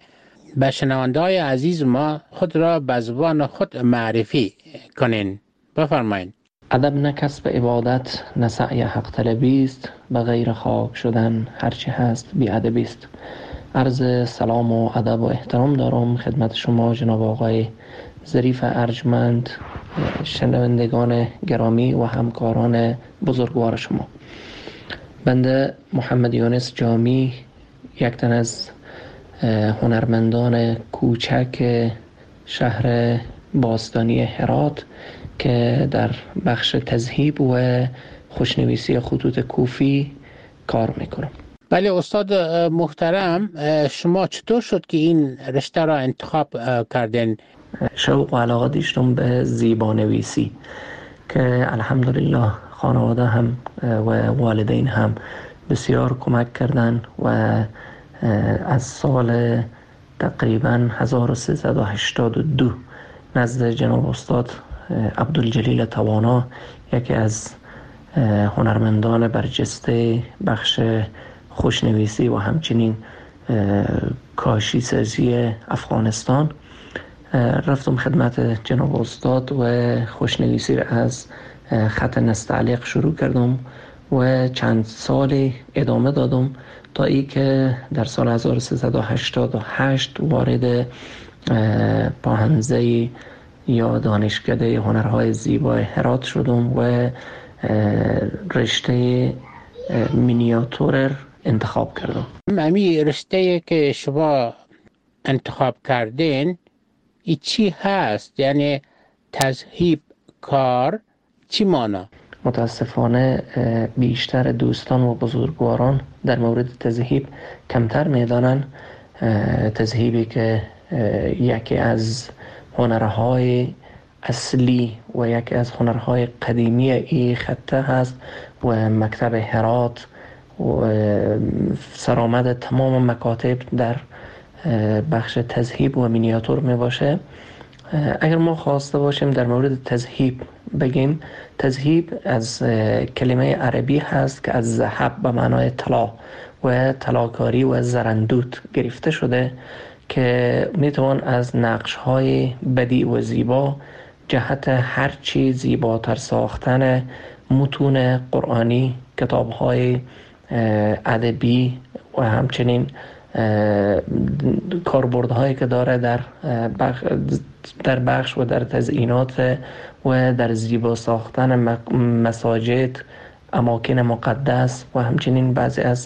به شنونده‌های عزیز ما خود را به زبان خود معرفی کنین. بفرمایید. ادب نه کسب عبادت، نه سعی حق طلبی است، به غیر خاک شدن هرچی هست بی ادبی است. عرض سلام و ادب و احترام دارم خدمت شما جناب آقای ظریف ارجمند، شنوندگان گرامی و همکاران بزرگوار شما. بنده محمد یونس جامی، یک تن از هنرمندان کوچک شهر باستانی هرات که در بخش تذهیب و خوشنویسی خطوط کوفی کار میکنم. بله استاد محترم، شما چطور شد که این رشته را انتخاب کردین؟ شوق و علاقه داشتم به زیبانویسی که الحمدلله خانواده هم و والدین هم بسیار کمک کردن و از سال تقریبا هزار و سیصد و هشتاد و دو نزد جناب استاد عبدالجلیل توانا، یکی از هنرمندان برجسته بخش خوشنویسی و همچنین کاشی سازی افغانستان، رفتم خدمت جناب استاد و خوشنویسی را از خط نستعلیق شروع کردم و چند سالی ادامه دادم تا ای که در سال هزار و سیصد و هشتاد و هشت وارد پاهنزه یا دانشکده هنرهای زیبای هرات شدم و رشته مینیاتور انتخاب کردم. امی رشته که شما انتخاب کردین ای چی هست؟ یعنی تذهیب کار چی مانا؟ متاسفانه بیشتر دوستان و بزرگواران در مورد تذهیب کمتر میدانن. تذهیبی که یکی از هنرهای اصلی و یکی از هنرهای قدیمی این خطه هست و مکتب هرات و سرآمد تمام مکاتب در بخش تذهیب و مینیاتور می باشه. اگر ما خواسته باشیم در مورد تذهیب بگیم، تذهیب از کلمه عربی هست که از ذهب به معنای طلا و طلاکاری و زرندوت گرفته شده که میتوان از نقش‌های بدیع و زیبا جهت هر چی زیباتر ساختن متون قرآنی، کتاب‌های ادبی و همچنین کاربردهایی که داره در بخش در بخش و در تزیینات و در زیبا ساختن مساجد، اماکن مقدس و همچنین بعضی از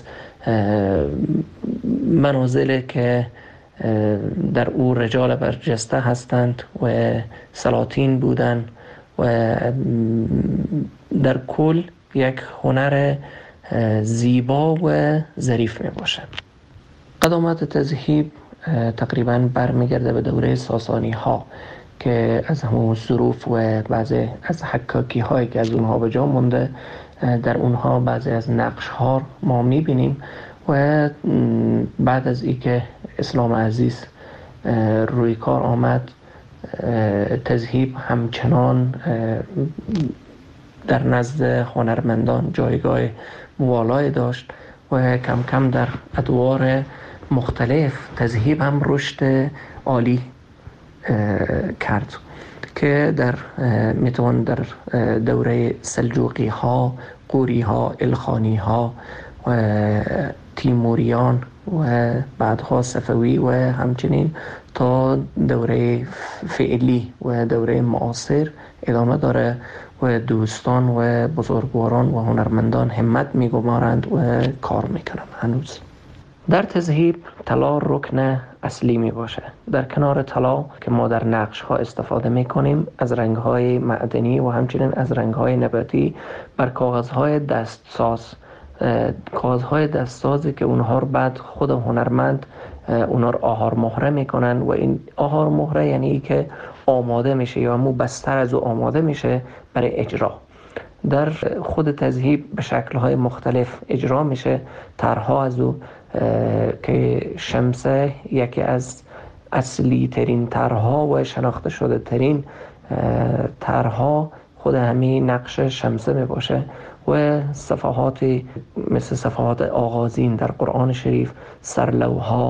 منازل که در او رجال برجسته هستند و سلاطین بودند و در کل یک هنر زیبا و ظریف می باشه. قدامت تذهیب تقریبا برمیگرده به دوره ساسانی ها که از همون ظروف و بعضی از حکاکی هایی که از اونها به جا مونده، در اونها بعضی از نقش ها ما میبینیم و بعد از ای که اسلام عزیز روی کار آمد، تذهیب همچنان در نزد هنرمندان جایگاه موالای داشت و کم کم در ادوار مختلف تذهیب هم رشد عالی کرد که در میتوان در دوره سلجوقی ها، قوری ها، الخانی ها و تیموریان و بعدها صفوی و همچنین تا دوره فعلی و دوره معاصر ادامه داره و دوستان و بزرگواران و هنرمندان همت میگمارند و کار میکنند. هنوز در تذهیب طلا رکن اصلی می باشه. در کنار طلا که ما در نقش ها استفاده می کنیم، از رنگ های معدنی و همچنین از رنگ های نباتی بر کاغذ های دستساز، کاغذ های دستسازی که اونها رو بعد خود هنرمند اونها رو آهار مهره میکنن و این آهار مهره یعنی ای که آماده میشه یا مو بستر از او آماده میشه برای اجرا. در خود تذهیب به شکل‌های مختلف اجرا میشه. طرح‌ها از او که شمسه یکی از اصلی ترین طرح‌ها و شناخته شده ترین طرح‌ها خود همین نقش شمسه می باشه و صفحاتی مثل صفحات آغازین در قرآن شریف، سرلوها،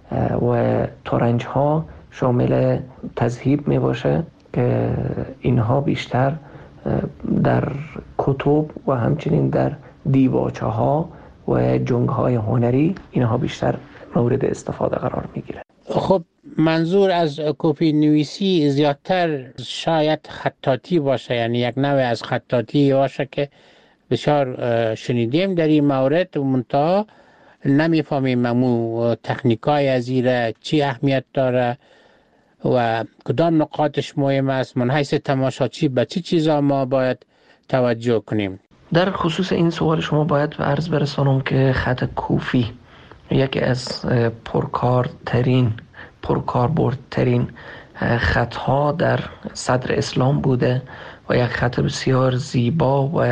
و تورنج ها شامل تذهیب می باشه که اینها بیشتر در کتب و همچنین در دیباچه ها و جنگ های هنری اینها بیشتر مورد استفاده قرار می گیره. خب منظور از کپی نویسی زیادتر شاید خطاطی باشه، یعنی یک نوع از خطاطی باشه که بسیار شنیدیم در این مورد و منتها نمیفهمیم ممو تکنیکای از ایره چی اهمیت داره و کدام نقاطش مهم است. من حیث تماشاچی به چی چیزا ما باید توجه کنیم؟ در خصوص این سوال شما باید به عرض برسانم که خط کوفی یکی از پرکارترین پرکاربردترین خطها در صدر اسلام بوده و یک خط بسیار زیبا و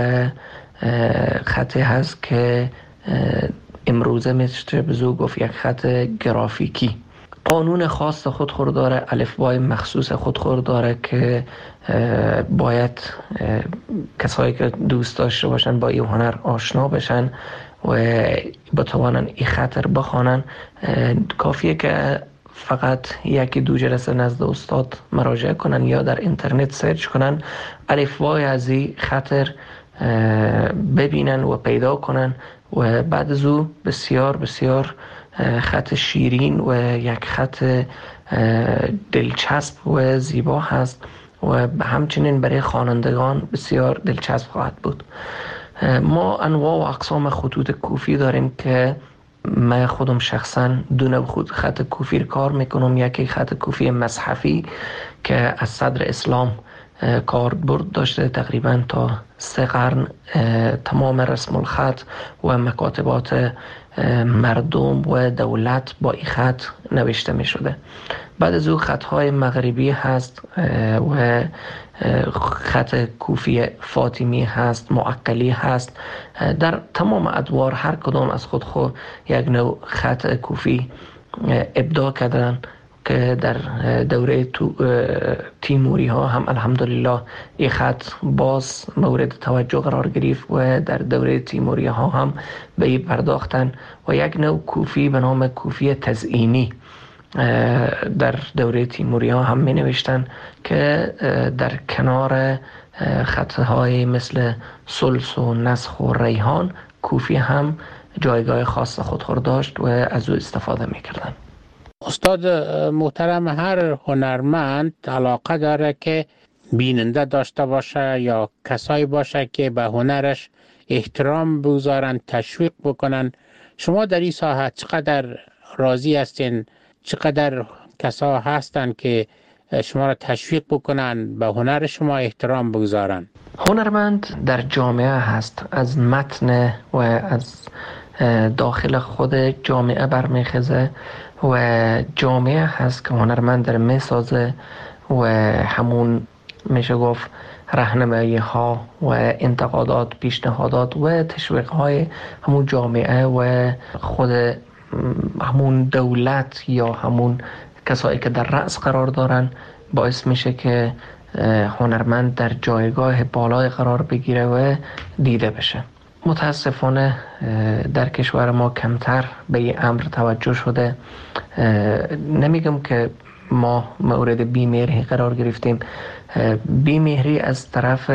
خطی هست که امروزه میشه بزرگ گفت یک خط گرافیکی. قانون خاص خودخور داره، الفبای مخصوص خودخور داره که باید کسایی که دوست داشته باشن با این هنر آشنا بشن و بتوانن این خط بخوانن. کافیه که فقط یکی دو جلسه نزد استاد مراجعه کنن یا در اینترنت سرچ کنن، الفبای از این خط ببینن و پیدا کنن و بعد از او بسیار بسیار خط شیرین و یک خط دلچسب و زیبا هست و همچنین برای خوانندگان بسیار دلچسب خواهد بود. ما انواع و اقسام خطوط کوفی داریم که من خودم شخصا دو نوع خط کوفی رو کار میکنم. یکی خط کوفی مصحفی که از صدر اسلام کاربرد داشته، تقریبا تا سه قرن تمام رسم الخط و مکاتبات مردم و دولت با این خط نوشته می شده. بعد از او خطهای مغربی هست و خط کوفی فاطمی هست، معقلی هست. در تمام ادوار هر کدام از خود خود یک نوع خط کوفی ابداع کردن که در دوره تیموری ها هم الحمدلله این خط باز مورد توجه قرار گرفت و در دوره تیموری ها هم به این پرداختن و یک نوع کوفی به نام کوفی تزئینی در دوره تیموری ها هم می نوشتن که در کنار خطهای مثل سلس و نسخ و ریحان کوفی هم جایگاه خاص خودخور داشت و از او استفاده می کردن. استاد محترم، هر هنرمند علاقه داره که بیننده داشته باشه یا کسایی باشه که به هنرش احترام بگذارن، تشویق بکنن. شما در این ساحه چقدر راضی هستین؟ چقدر کسا هستن که شما را تشویق بکنن، به هنر شما احترام بگذارن؟ هنرمند در جامعه هست، از متن و از داخل خود جامعه برمیخزه و جامعه هست که هنرمند در میسازه و همون میشه گفت راهنمایی ها و انتقادات، پیشنهادات و تشویق های همون جامعه و خود همون دولت یا همون کسایی که در رأس قرار دارن باعث میشه که هنرمند در جایگاه بالای قرار بگیره و دیده بشه. متاسفانه در کشور ما کمتر به این امر توجه شده. نمیگم که ما مورد بیمهری قرار گرفتیم، بیمهری از طرف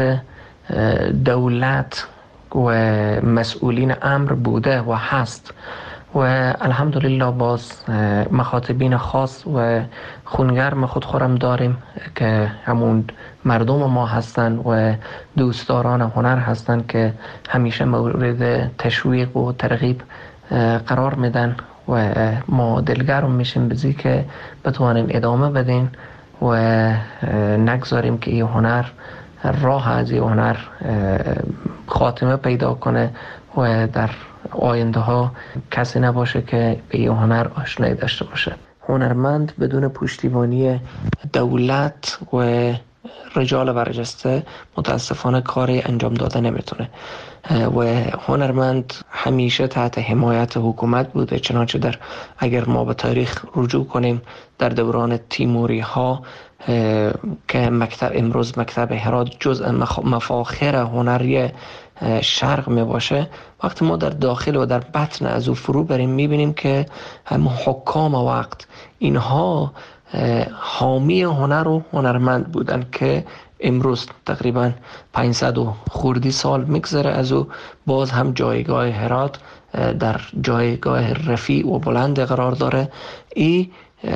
دولت و مسئولین امر بوده و هست و الحمدلله باز مخاطبین خاص و خونگرم خود خورم داریم که همون مردم ما هستن و دوستداران هنر هستن که همیشه مورد تشویق و ترغیب قرار میدن و ما دلگرم میشیم بزی که بتوانیم ادامه بدیم و نگذاریم که این هنر راه از این هنر خاتمه پیدا کنه و در آینده ها کسی نباشه که به این هنر آشنایی داشته باشه. هنرمند بدون پشتیبانی دولت و رجال برجسته متاسفانه کاری انجام داده نمیتونه و هنرمند همیشه تحت حمایت حکومت بوده. چنانچه در اگر ما به تاریخ رجوع کنیم در دوران تیموری ها که مکتب امروز مکتب هرات جزء مفاخر هنری شرق می باشه، وقتی ما در داخل و در بطن از او فرو بریم میبینیم که هم حکام وقت اینها حامی هنر و هنرمند بودن که امروز تقریبا پانصد و خوردی سال میگذره از او باز هم جایگاه هرات در جایگاه رفیع و بلند قرار داره. این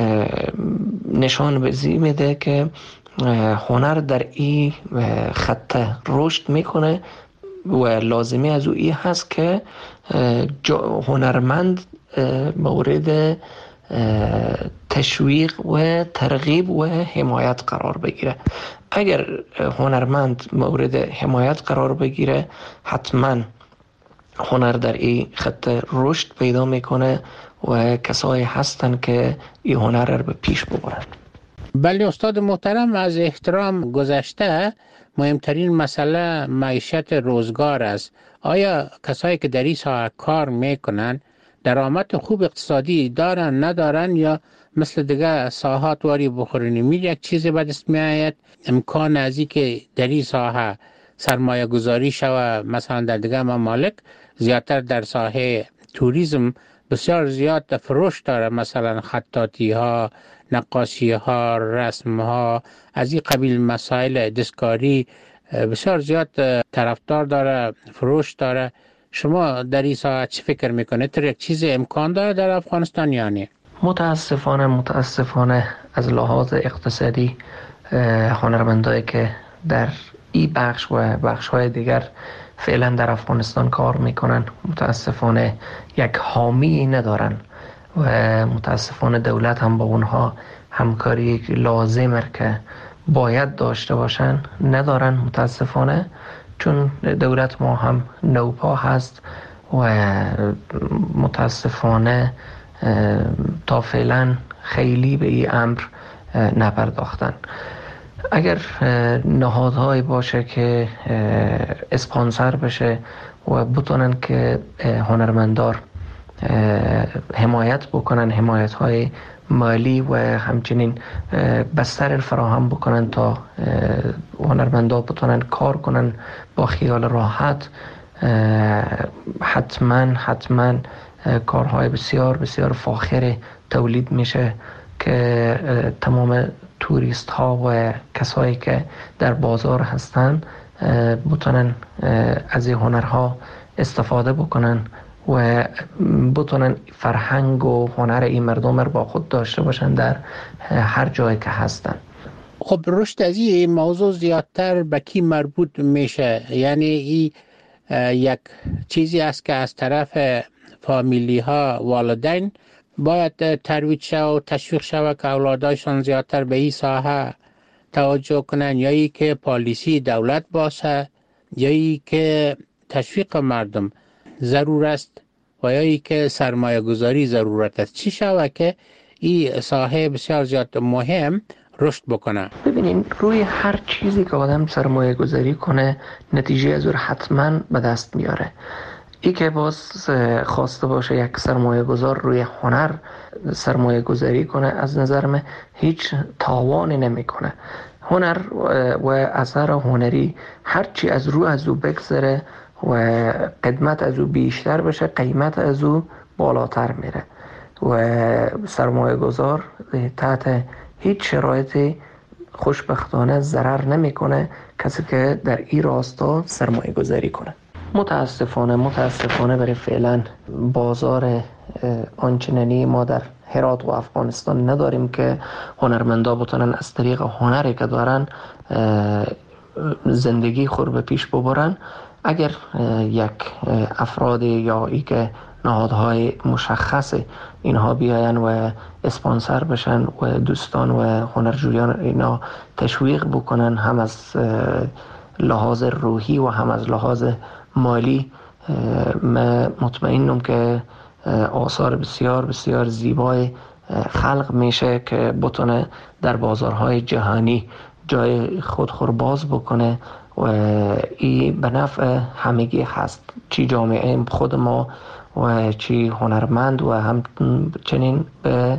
نشان بزی میده که هنر در این خط رشد میکنه و لازمی از او این هست که هنرمند مورد تشویق و ترغیب و حمایت قرار بگیره. اگر هنرمند مورد حمایت قرار بگیره حتما هنر در این خط رشد پیدا میکنه و کسایی هستن که این هنر رو به پیش ببرن. بله استاد محترم، از احترام گذشته مهمترین مسئله معیشت روزگار است. آیا کسایی که در این ساحه کار میکنن درآمد خوب اقتصادی دارن ندارن، یا مثل دیگه ساحات واری بخورنی می یک چیزی به دست می آید؟ امکان از این که در این ساحه سرمایه گذاری شود مثلا در دیگه ممالک زیادتر در ساحه توریسم بسیار زیاد فروش داره، مثلا خطاطی ها، نقاشی ها، رسم ها، از این قبیل مسائل دستکاری بسیار زیاد طرفدار داره، فروش داره. شما در این ساعت چی فکر میکنید؟ یک چیز امکان داره در افغانستان یا نه؟ متاسفانه متاسفانه از لحاظ اقتصادی هنرمندایی که در این بخش و بخش های دیگر فعلا در افغانستان کار میکنن متاسفانه یک حامی ندارن و متاسفانه دولت هم با اونها همکاری لازمه که باید داشته باشن ندارن متاسفانه، چون دولت ما هم نوپا هست و متاسفانه تا فعلا خیلی به این امر نپرداختن. اگر نهادهایی باشه که اسپانسر بشه و بتونن که هنرمندار حمایت بکنن، حمایت های مالی و همچنین بستر فراهم بکنن تا هنرمندا بتونن کار کنن با خیال راحت، حتما حتما کارهای بسیار بسیار فاخر تولید میشه که تمام توریست ها و کسایی که در بازار هستن بتونن از این هنرها استفاده بکنن و بتونن فرهنگ و هنر این مردم رو با خود داشته باشن در هر جایی که هستن. خب رشد از این موضوع زیادتر به کی مربوط میشه؟ یعنی این یک چیزی است که از طرف فامیلی ها، والدین باید ترویج شود و تشویق شود که اولادایشان زیادتر به این ساحه توجه کنن، یا ای که پالیسی دولت باشه، یا ای که تشویق مردم ضرور است، و یا ای که سرمایه گذاری ضرورت است؟ چی شود که این ساحه بسیار زیاد مهم رشد بکنه؟ ببینین روی هر چیزی که آدم سرمایه گذاری کنه نتیجه از اون حتما به دست میاره. ای که باز خواسته باشه یک سرمایه گذار روی هنر سرمایه گذاری کنه، از نظر من هیچ تاوانی نمی کنه. هنر و اثر هنری هرچی از رو از او بگذره و قدمت از او بیشتر بشه، قیمت از او بالاتر میره و سرمایه گذار تحت هیچ شرایطی خوشبختانه ضرر نمیکنه کسی که در این راستا سرمایه گذاری کنه. متاسفانه متاسفانه برای فعلا بازار آنچنانی ما در هرات و افغانستان نداریم که هنرمندا بتونن از طریق هنری که دارن زندگی خود به پیش ببرن. اگر یک افراد یا ای که نهادهای مشخص اینها بیاین و اسپانسر بشن و دوستان و هنرجویان اینا تشویق بکنن، هم از لحاظ روحی و هم از لحاظ مالی، من مطمئنم که آثار بسیار بسیار زیبای خلق میشه که بتونه در بازارهای جهانی جای خود خورباز بکنه و این به نفع همگی هست، چی جامعه خود ما و چی هنرمند و همچنین به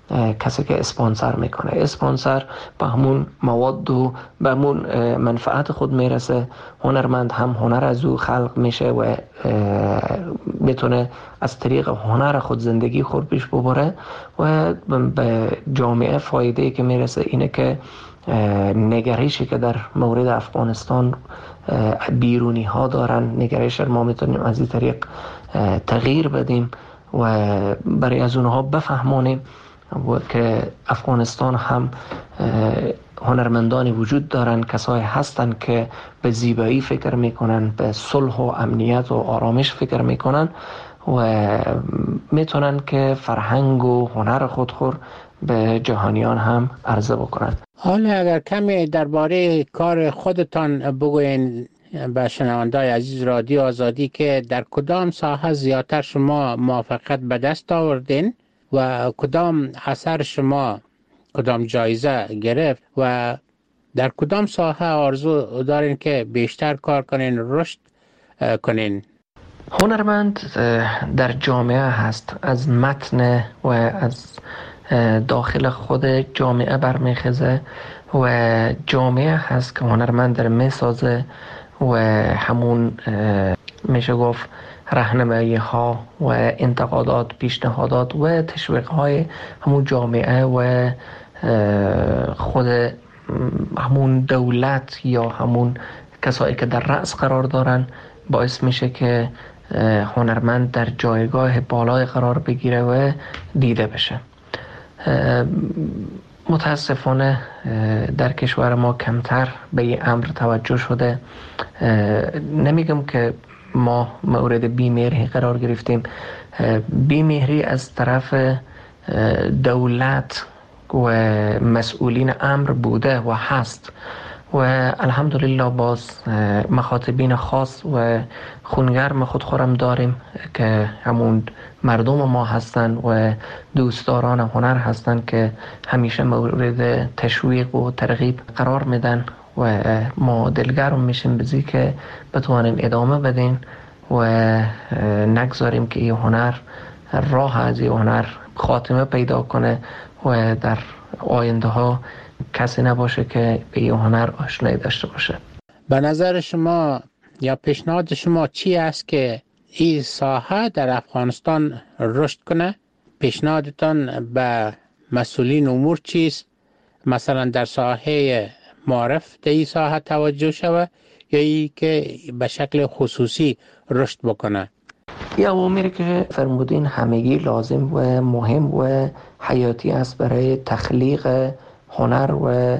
کسی که اسپانسر میکنه. اسپانسر به همون مواد و به همون منفعت خود میرسه. هنرمند هم هنر از او خلق میشه و میتونه از طریق هنر خود زندگی خود پیش ببره و به جامعه فایده که میرسه اینه که نگرشی که در مورد افغانستان بیرونی ها دارن، نگرش ما میتونیم از این طریق تغییر بدیم و برای از اونها بفهمانیم و که افغانستان هم هنرمندانی وجود دارن، کسایی هستن که به زیبایی فکر میکنن، به صلح و امنیت و آرامش فکر میکنن و میتونن که فرهنگ و هنر خود خور به جهانیان هم عرضه بکنن. حالا اگر کمی درباره کار خودتان بگوین به شنونده‌های عزیز رادیو آزادی که در کدام ساحه زیادتر شما موفقیت به دست آوردین و کدام اثر شما کدام جایزه گرفت و در کدام ساحه آرزو دارین که بیشتر کار کنین، رشد کنین؟ هنرمند در جامعه هست، از متن و از داخل خود جامعه برمیخیزه و جامعه هست که هنرمند در میسازه و همون میشه گفت راهنمایی ها و انتقادات، پیشنهادات و تشویق های همون جامعه و خود همون دولت یا همون کسایی که در رأس قرار دارن باعث میشه که هنرمند در جایگاه بالای قرار بگیره و دیده بشه. متاسفانه در کشور ما کمتر به این امر توجه شده. نمیگم که ما مورد بیمهری قرار گرفتیم، بیمهری از طرف دولت و مسئولین امر بوده و هست و الحمدلله باز مخاطبین خاص و خونگرم خود خورم داریم که همون مردم ما هستن و دوستداران هنر هستن که همیشه مورد تشویق و ترغیب قرار میدن و ما دلگرم میشیم بزی که بتوانیم ادامه بدیم و نگذاریم که این هنر راه از این هنر خاتمه پیدا کنه و در آینده ها کسی نباشه که به این هنر آشنایی داشته باشه. به نظر شما یا پیشنهاد شما چی است که این ساحه در افغانستان رشد کنه؟ پیشنهادتان به مسئولین امور چیست؟ مثلا در ساحه معرف در این ساحه توجه شوه یا ای که به شکل خصوصی رشد بکنه؟ یا اوامری که فرمودین همگی لازم و مهم و حیاتی است برای تخلیق هنر و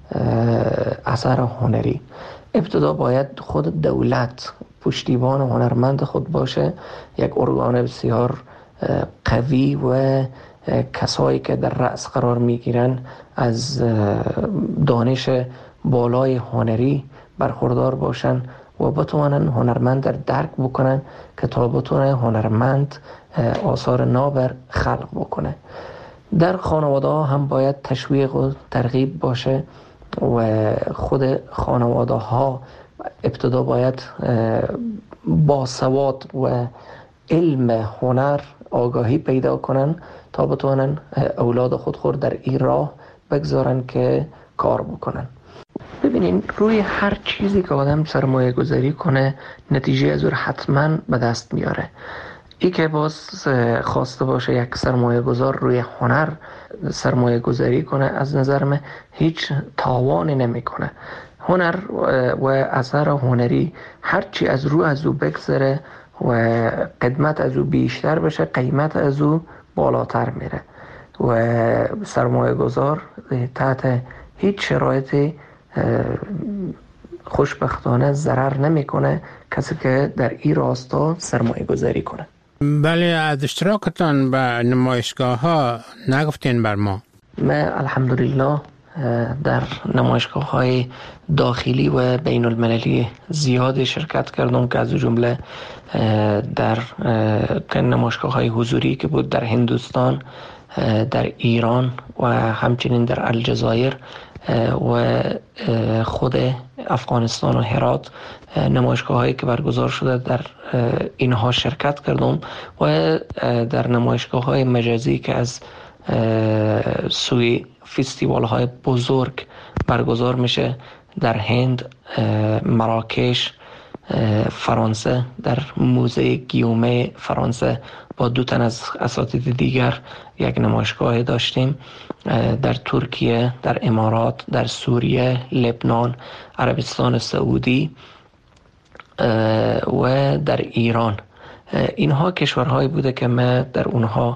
اثر هنری. ابتدا باید خود دولت پشتیبان هنرمند خود باشه، یک ارگان بسیار قوی و کسایی که در رأس قرار میگیرن از دانش بالای هنری برخوردار باشن و بتوانن هنرمند در درک بکنن که تا بتونه هنرمند آثار نابر خلق بکنه. در خانواده ها هم باید تشویق و ترغیب باشه و خود خانواده ها ابتدا باید با سواد و علم هنر آگاهی پیدا کنن تا بتونن اولاد خود خود در این راه بگذارن که کار بکنن. ببینین روی هر چیزی که آدم سرمایه گذاری کنه نتیجه از اون حتما به دست میاره. ای که باز خواسته باشه یک سرمایه گذار روی هنر سرمایه گذاری کنه از نظر من هیچ تاوانی نمی کنه. هنر و اثر هنری هرچی از رو از او بگذره و قدمت از او بیشتر بشه قیمت از او بالاتر میره و سرمایه گذار تحت هیچ شرایطی خوشبختانه ضرر نمیکنه کسی که در این راستا سرمایه گذاری کنه. بله، از اشتراکتان به نمایشگاه ها نگفتین بر ما؟ من الحمدلله در نمایشگاه های داخلی و بین المللی زیاد شرکت کردم که از جمله در نمایشگاه های حضوری که بود در هندوستان، در ایران و همچنین در الجزایر و خود افغانستان و هرات نمایشگاه هایی که برگزار شده در اینها شرکت کردم و در نمایشگاه های مجازی که از سوی فستیوال های بزرگ برگزار میشه در هند، مراکش، فرانسه، در موزه گیومه فرانسه با دو تن از اساتید دیگر یک نمایشگاه داشتیم. در ترکیه، در امارات، در سوریه، لبنان، عربستان سعودی و در ایران. اینها کشورهایی بوده که من در اونها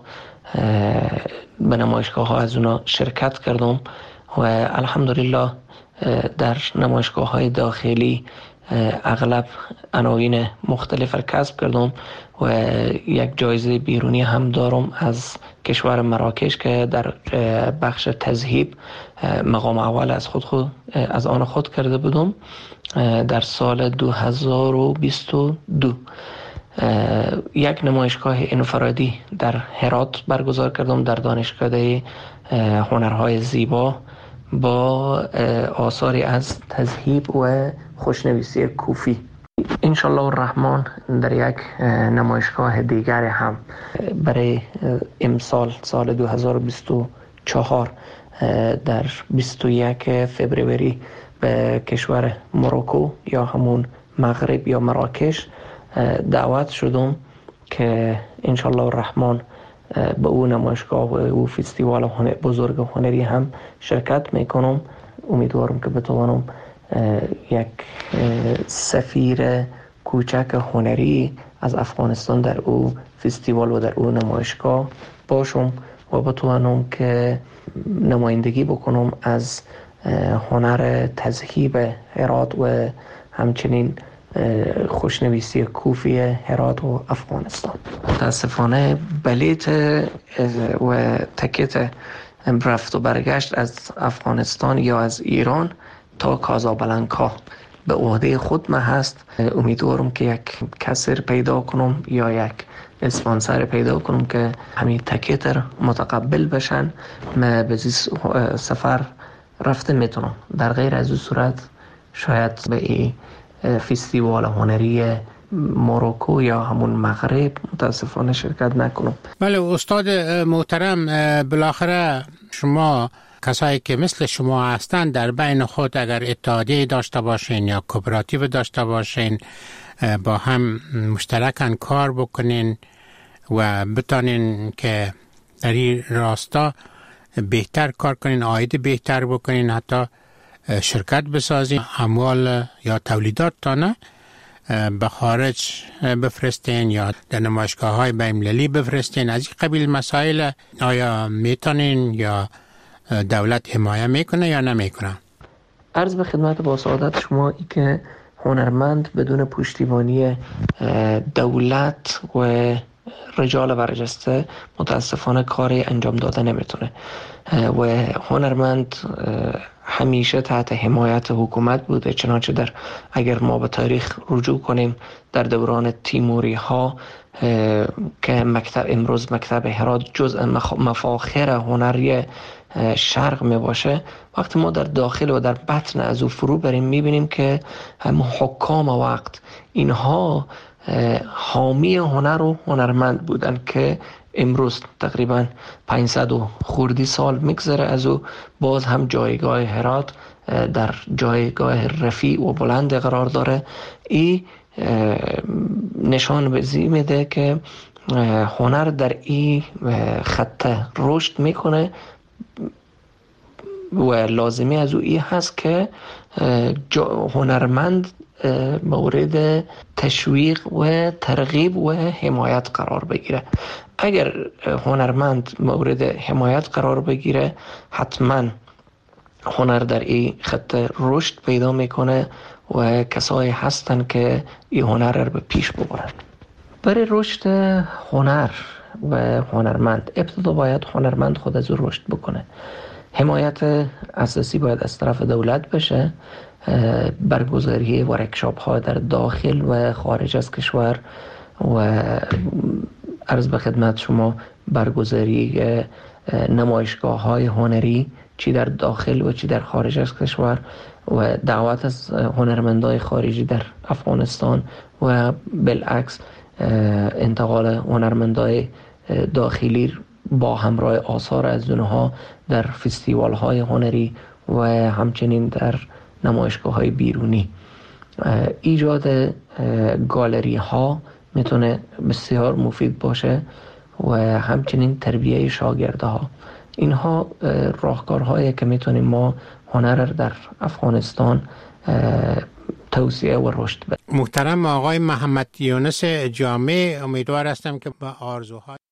به نمایشگاه ها از اونها شرکت کردم و الحمدلله در نمایشگاه های داخلی اغلب عناوین مختلف را کسب کردم و یک جایزه بیرونی هم دارم از کشور مراکش که در بخش تذهیب مقام اول از خود, خود از آن خود کرده بودم در سال دو هزار و بیست و دو. یک نمایشگاه انفرادی در هرات برگزار کردم در دانشکده هنرهای زیبا با آثاری از تذهیب و خوشنویسی کوفی. انشالله الرحمن در یک نمایشگاه دیگر هم برای امسال سال دو هزار و بیست و چهار در بیست و یک فوریه به کشور مروکو یا همون مغرب یا مراکش دعوت شدم که انشالله الرحمن به او نمایشگاه و او فستیوال بزرگ هنری هم شرکت میکنم. امیدوارم که بتوانم یک سفیر کوچک هنری از افغانستان در او فستیوال و در او نمایشگاه باشم و بتوانم که نمایندگی بکنم از هنر تذهیب هرات و همچنین خوشنویسی کوفی هرات و افغانستان. متاسفانه بلیت و تکت رفت و برگشت از افغانستان یا از ایران تا کازابلانکا به عهده خود من هست. امیدوارم که یک کسر پیدا کنم یا یک اسپانسر پیدا کنم که همین تکت متقبل بشن من به سفر رفته میتونم. در غیر از این صورت شاید به این فستیوال هنری مروکو یا همون مغرب متاسفانه شرکت نکنم. بله استاد محترم، بالاخره شما کسایی که مثل شما هستند در بین خود اگر اتحادیه داشته باشین یا کوپراتیو داشته باشین با هم مشترکاً کار بکنین و بتانین که در این راستا بهتر کار کنین، عاید بهتر بکنین، حتی شرکت بسازین، اموال یا تولیدات تانه به خارج بفرستین یا در نمایشگاه های بین‌المللی بفرستین. از این قبیل مسائل آیا میتونین یا دولت حمایه میکنه یا نمیکنه؟ عرض به خدمت با سعادت شما ای که هنرمند بدون پشتیبانی دولت و رجال برجسته متاسفانه کاری انجام داده نمیتونه و هنرمند همیشه تحت حمایت حکومت بوده. چنانچه در اگر ما به تاریخ رجوع کنیم در دوران تیموری ها که مکتب امروز مکتب هرات جزء مفاخر هنری شرق می باشه، وقتی ما در داخل و در بطن از او فرو بریم میبینیم که هم حکام وقت اینها حامی هنر و هنرمند بودن که امروز تقریبا پانصد و خوردی سال میگذره از او باز هم جایگاه هرات در جایگاه رفیع و بلند قرار داره. این نشان بزی میده که هنر در این خط رشد میکنه و لازمی از او این هست که هنرمند مورد تشویق و ترغیب و حمایت قرار بگیره. اگر هنرمند مورد حمایت قرار بگیره حتما هنر در این خط رشد پیدا میکنه و کسایی هستن که این هنر رو به پیش ببرن. برای رشد هنر و هنرمند ابتدا باید هنرمند خود از او رشد بکنه. حمایت اساسی باید از طرف دولت بشه، برگزاری ورکشاپ ها در داخل و خارج از کشور و عرض به خدمت شما برگزاری نمایشگاه های هنری چی در داخل و چی در خارج از کشور و دعوت از هنرمندای خارجی در افغانستان و بالعکس انتقال هنرمندای داخلی با همراه آثار از اونها در فستیوال های هنری و همچنین در نمایشگاه های بیرونی. ایجاد گالری ها میتونه بسیار مفید باشه و همچنین تربیه شاگرده ها. اینها راهکارهایی که میتونیم ما هنر در افغانستان توسعه و رشد بدیم. محترم آقای محمد یونس جامع، امیدوار هستم که با آرزوهای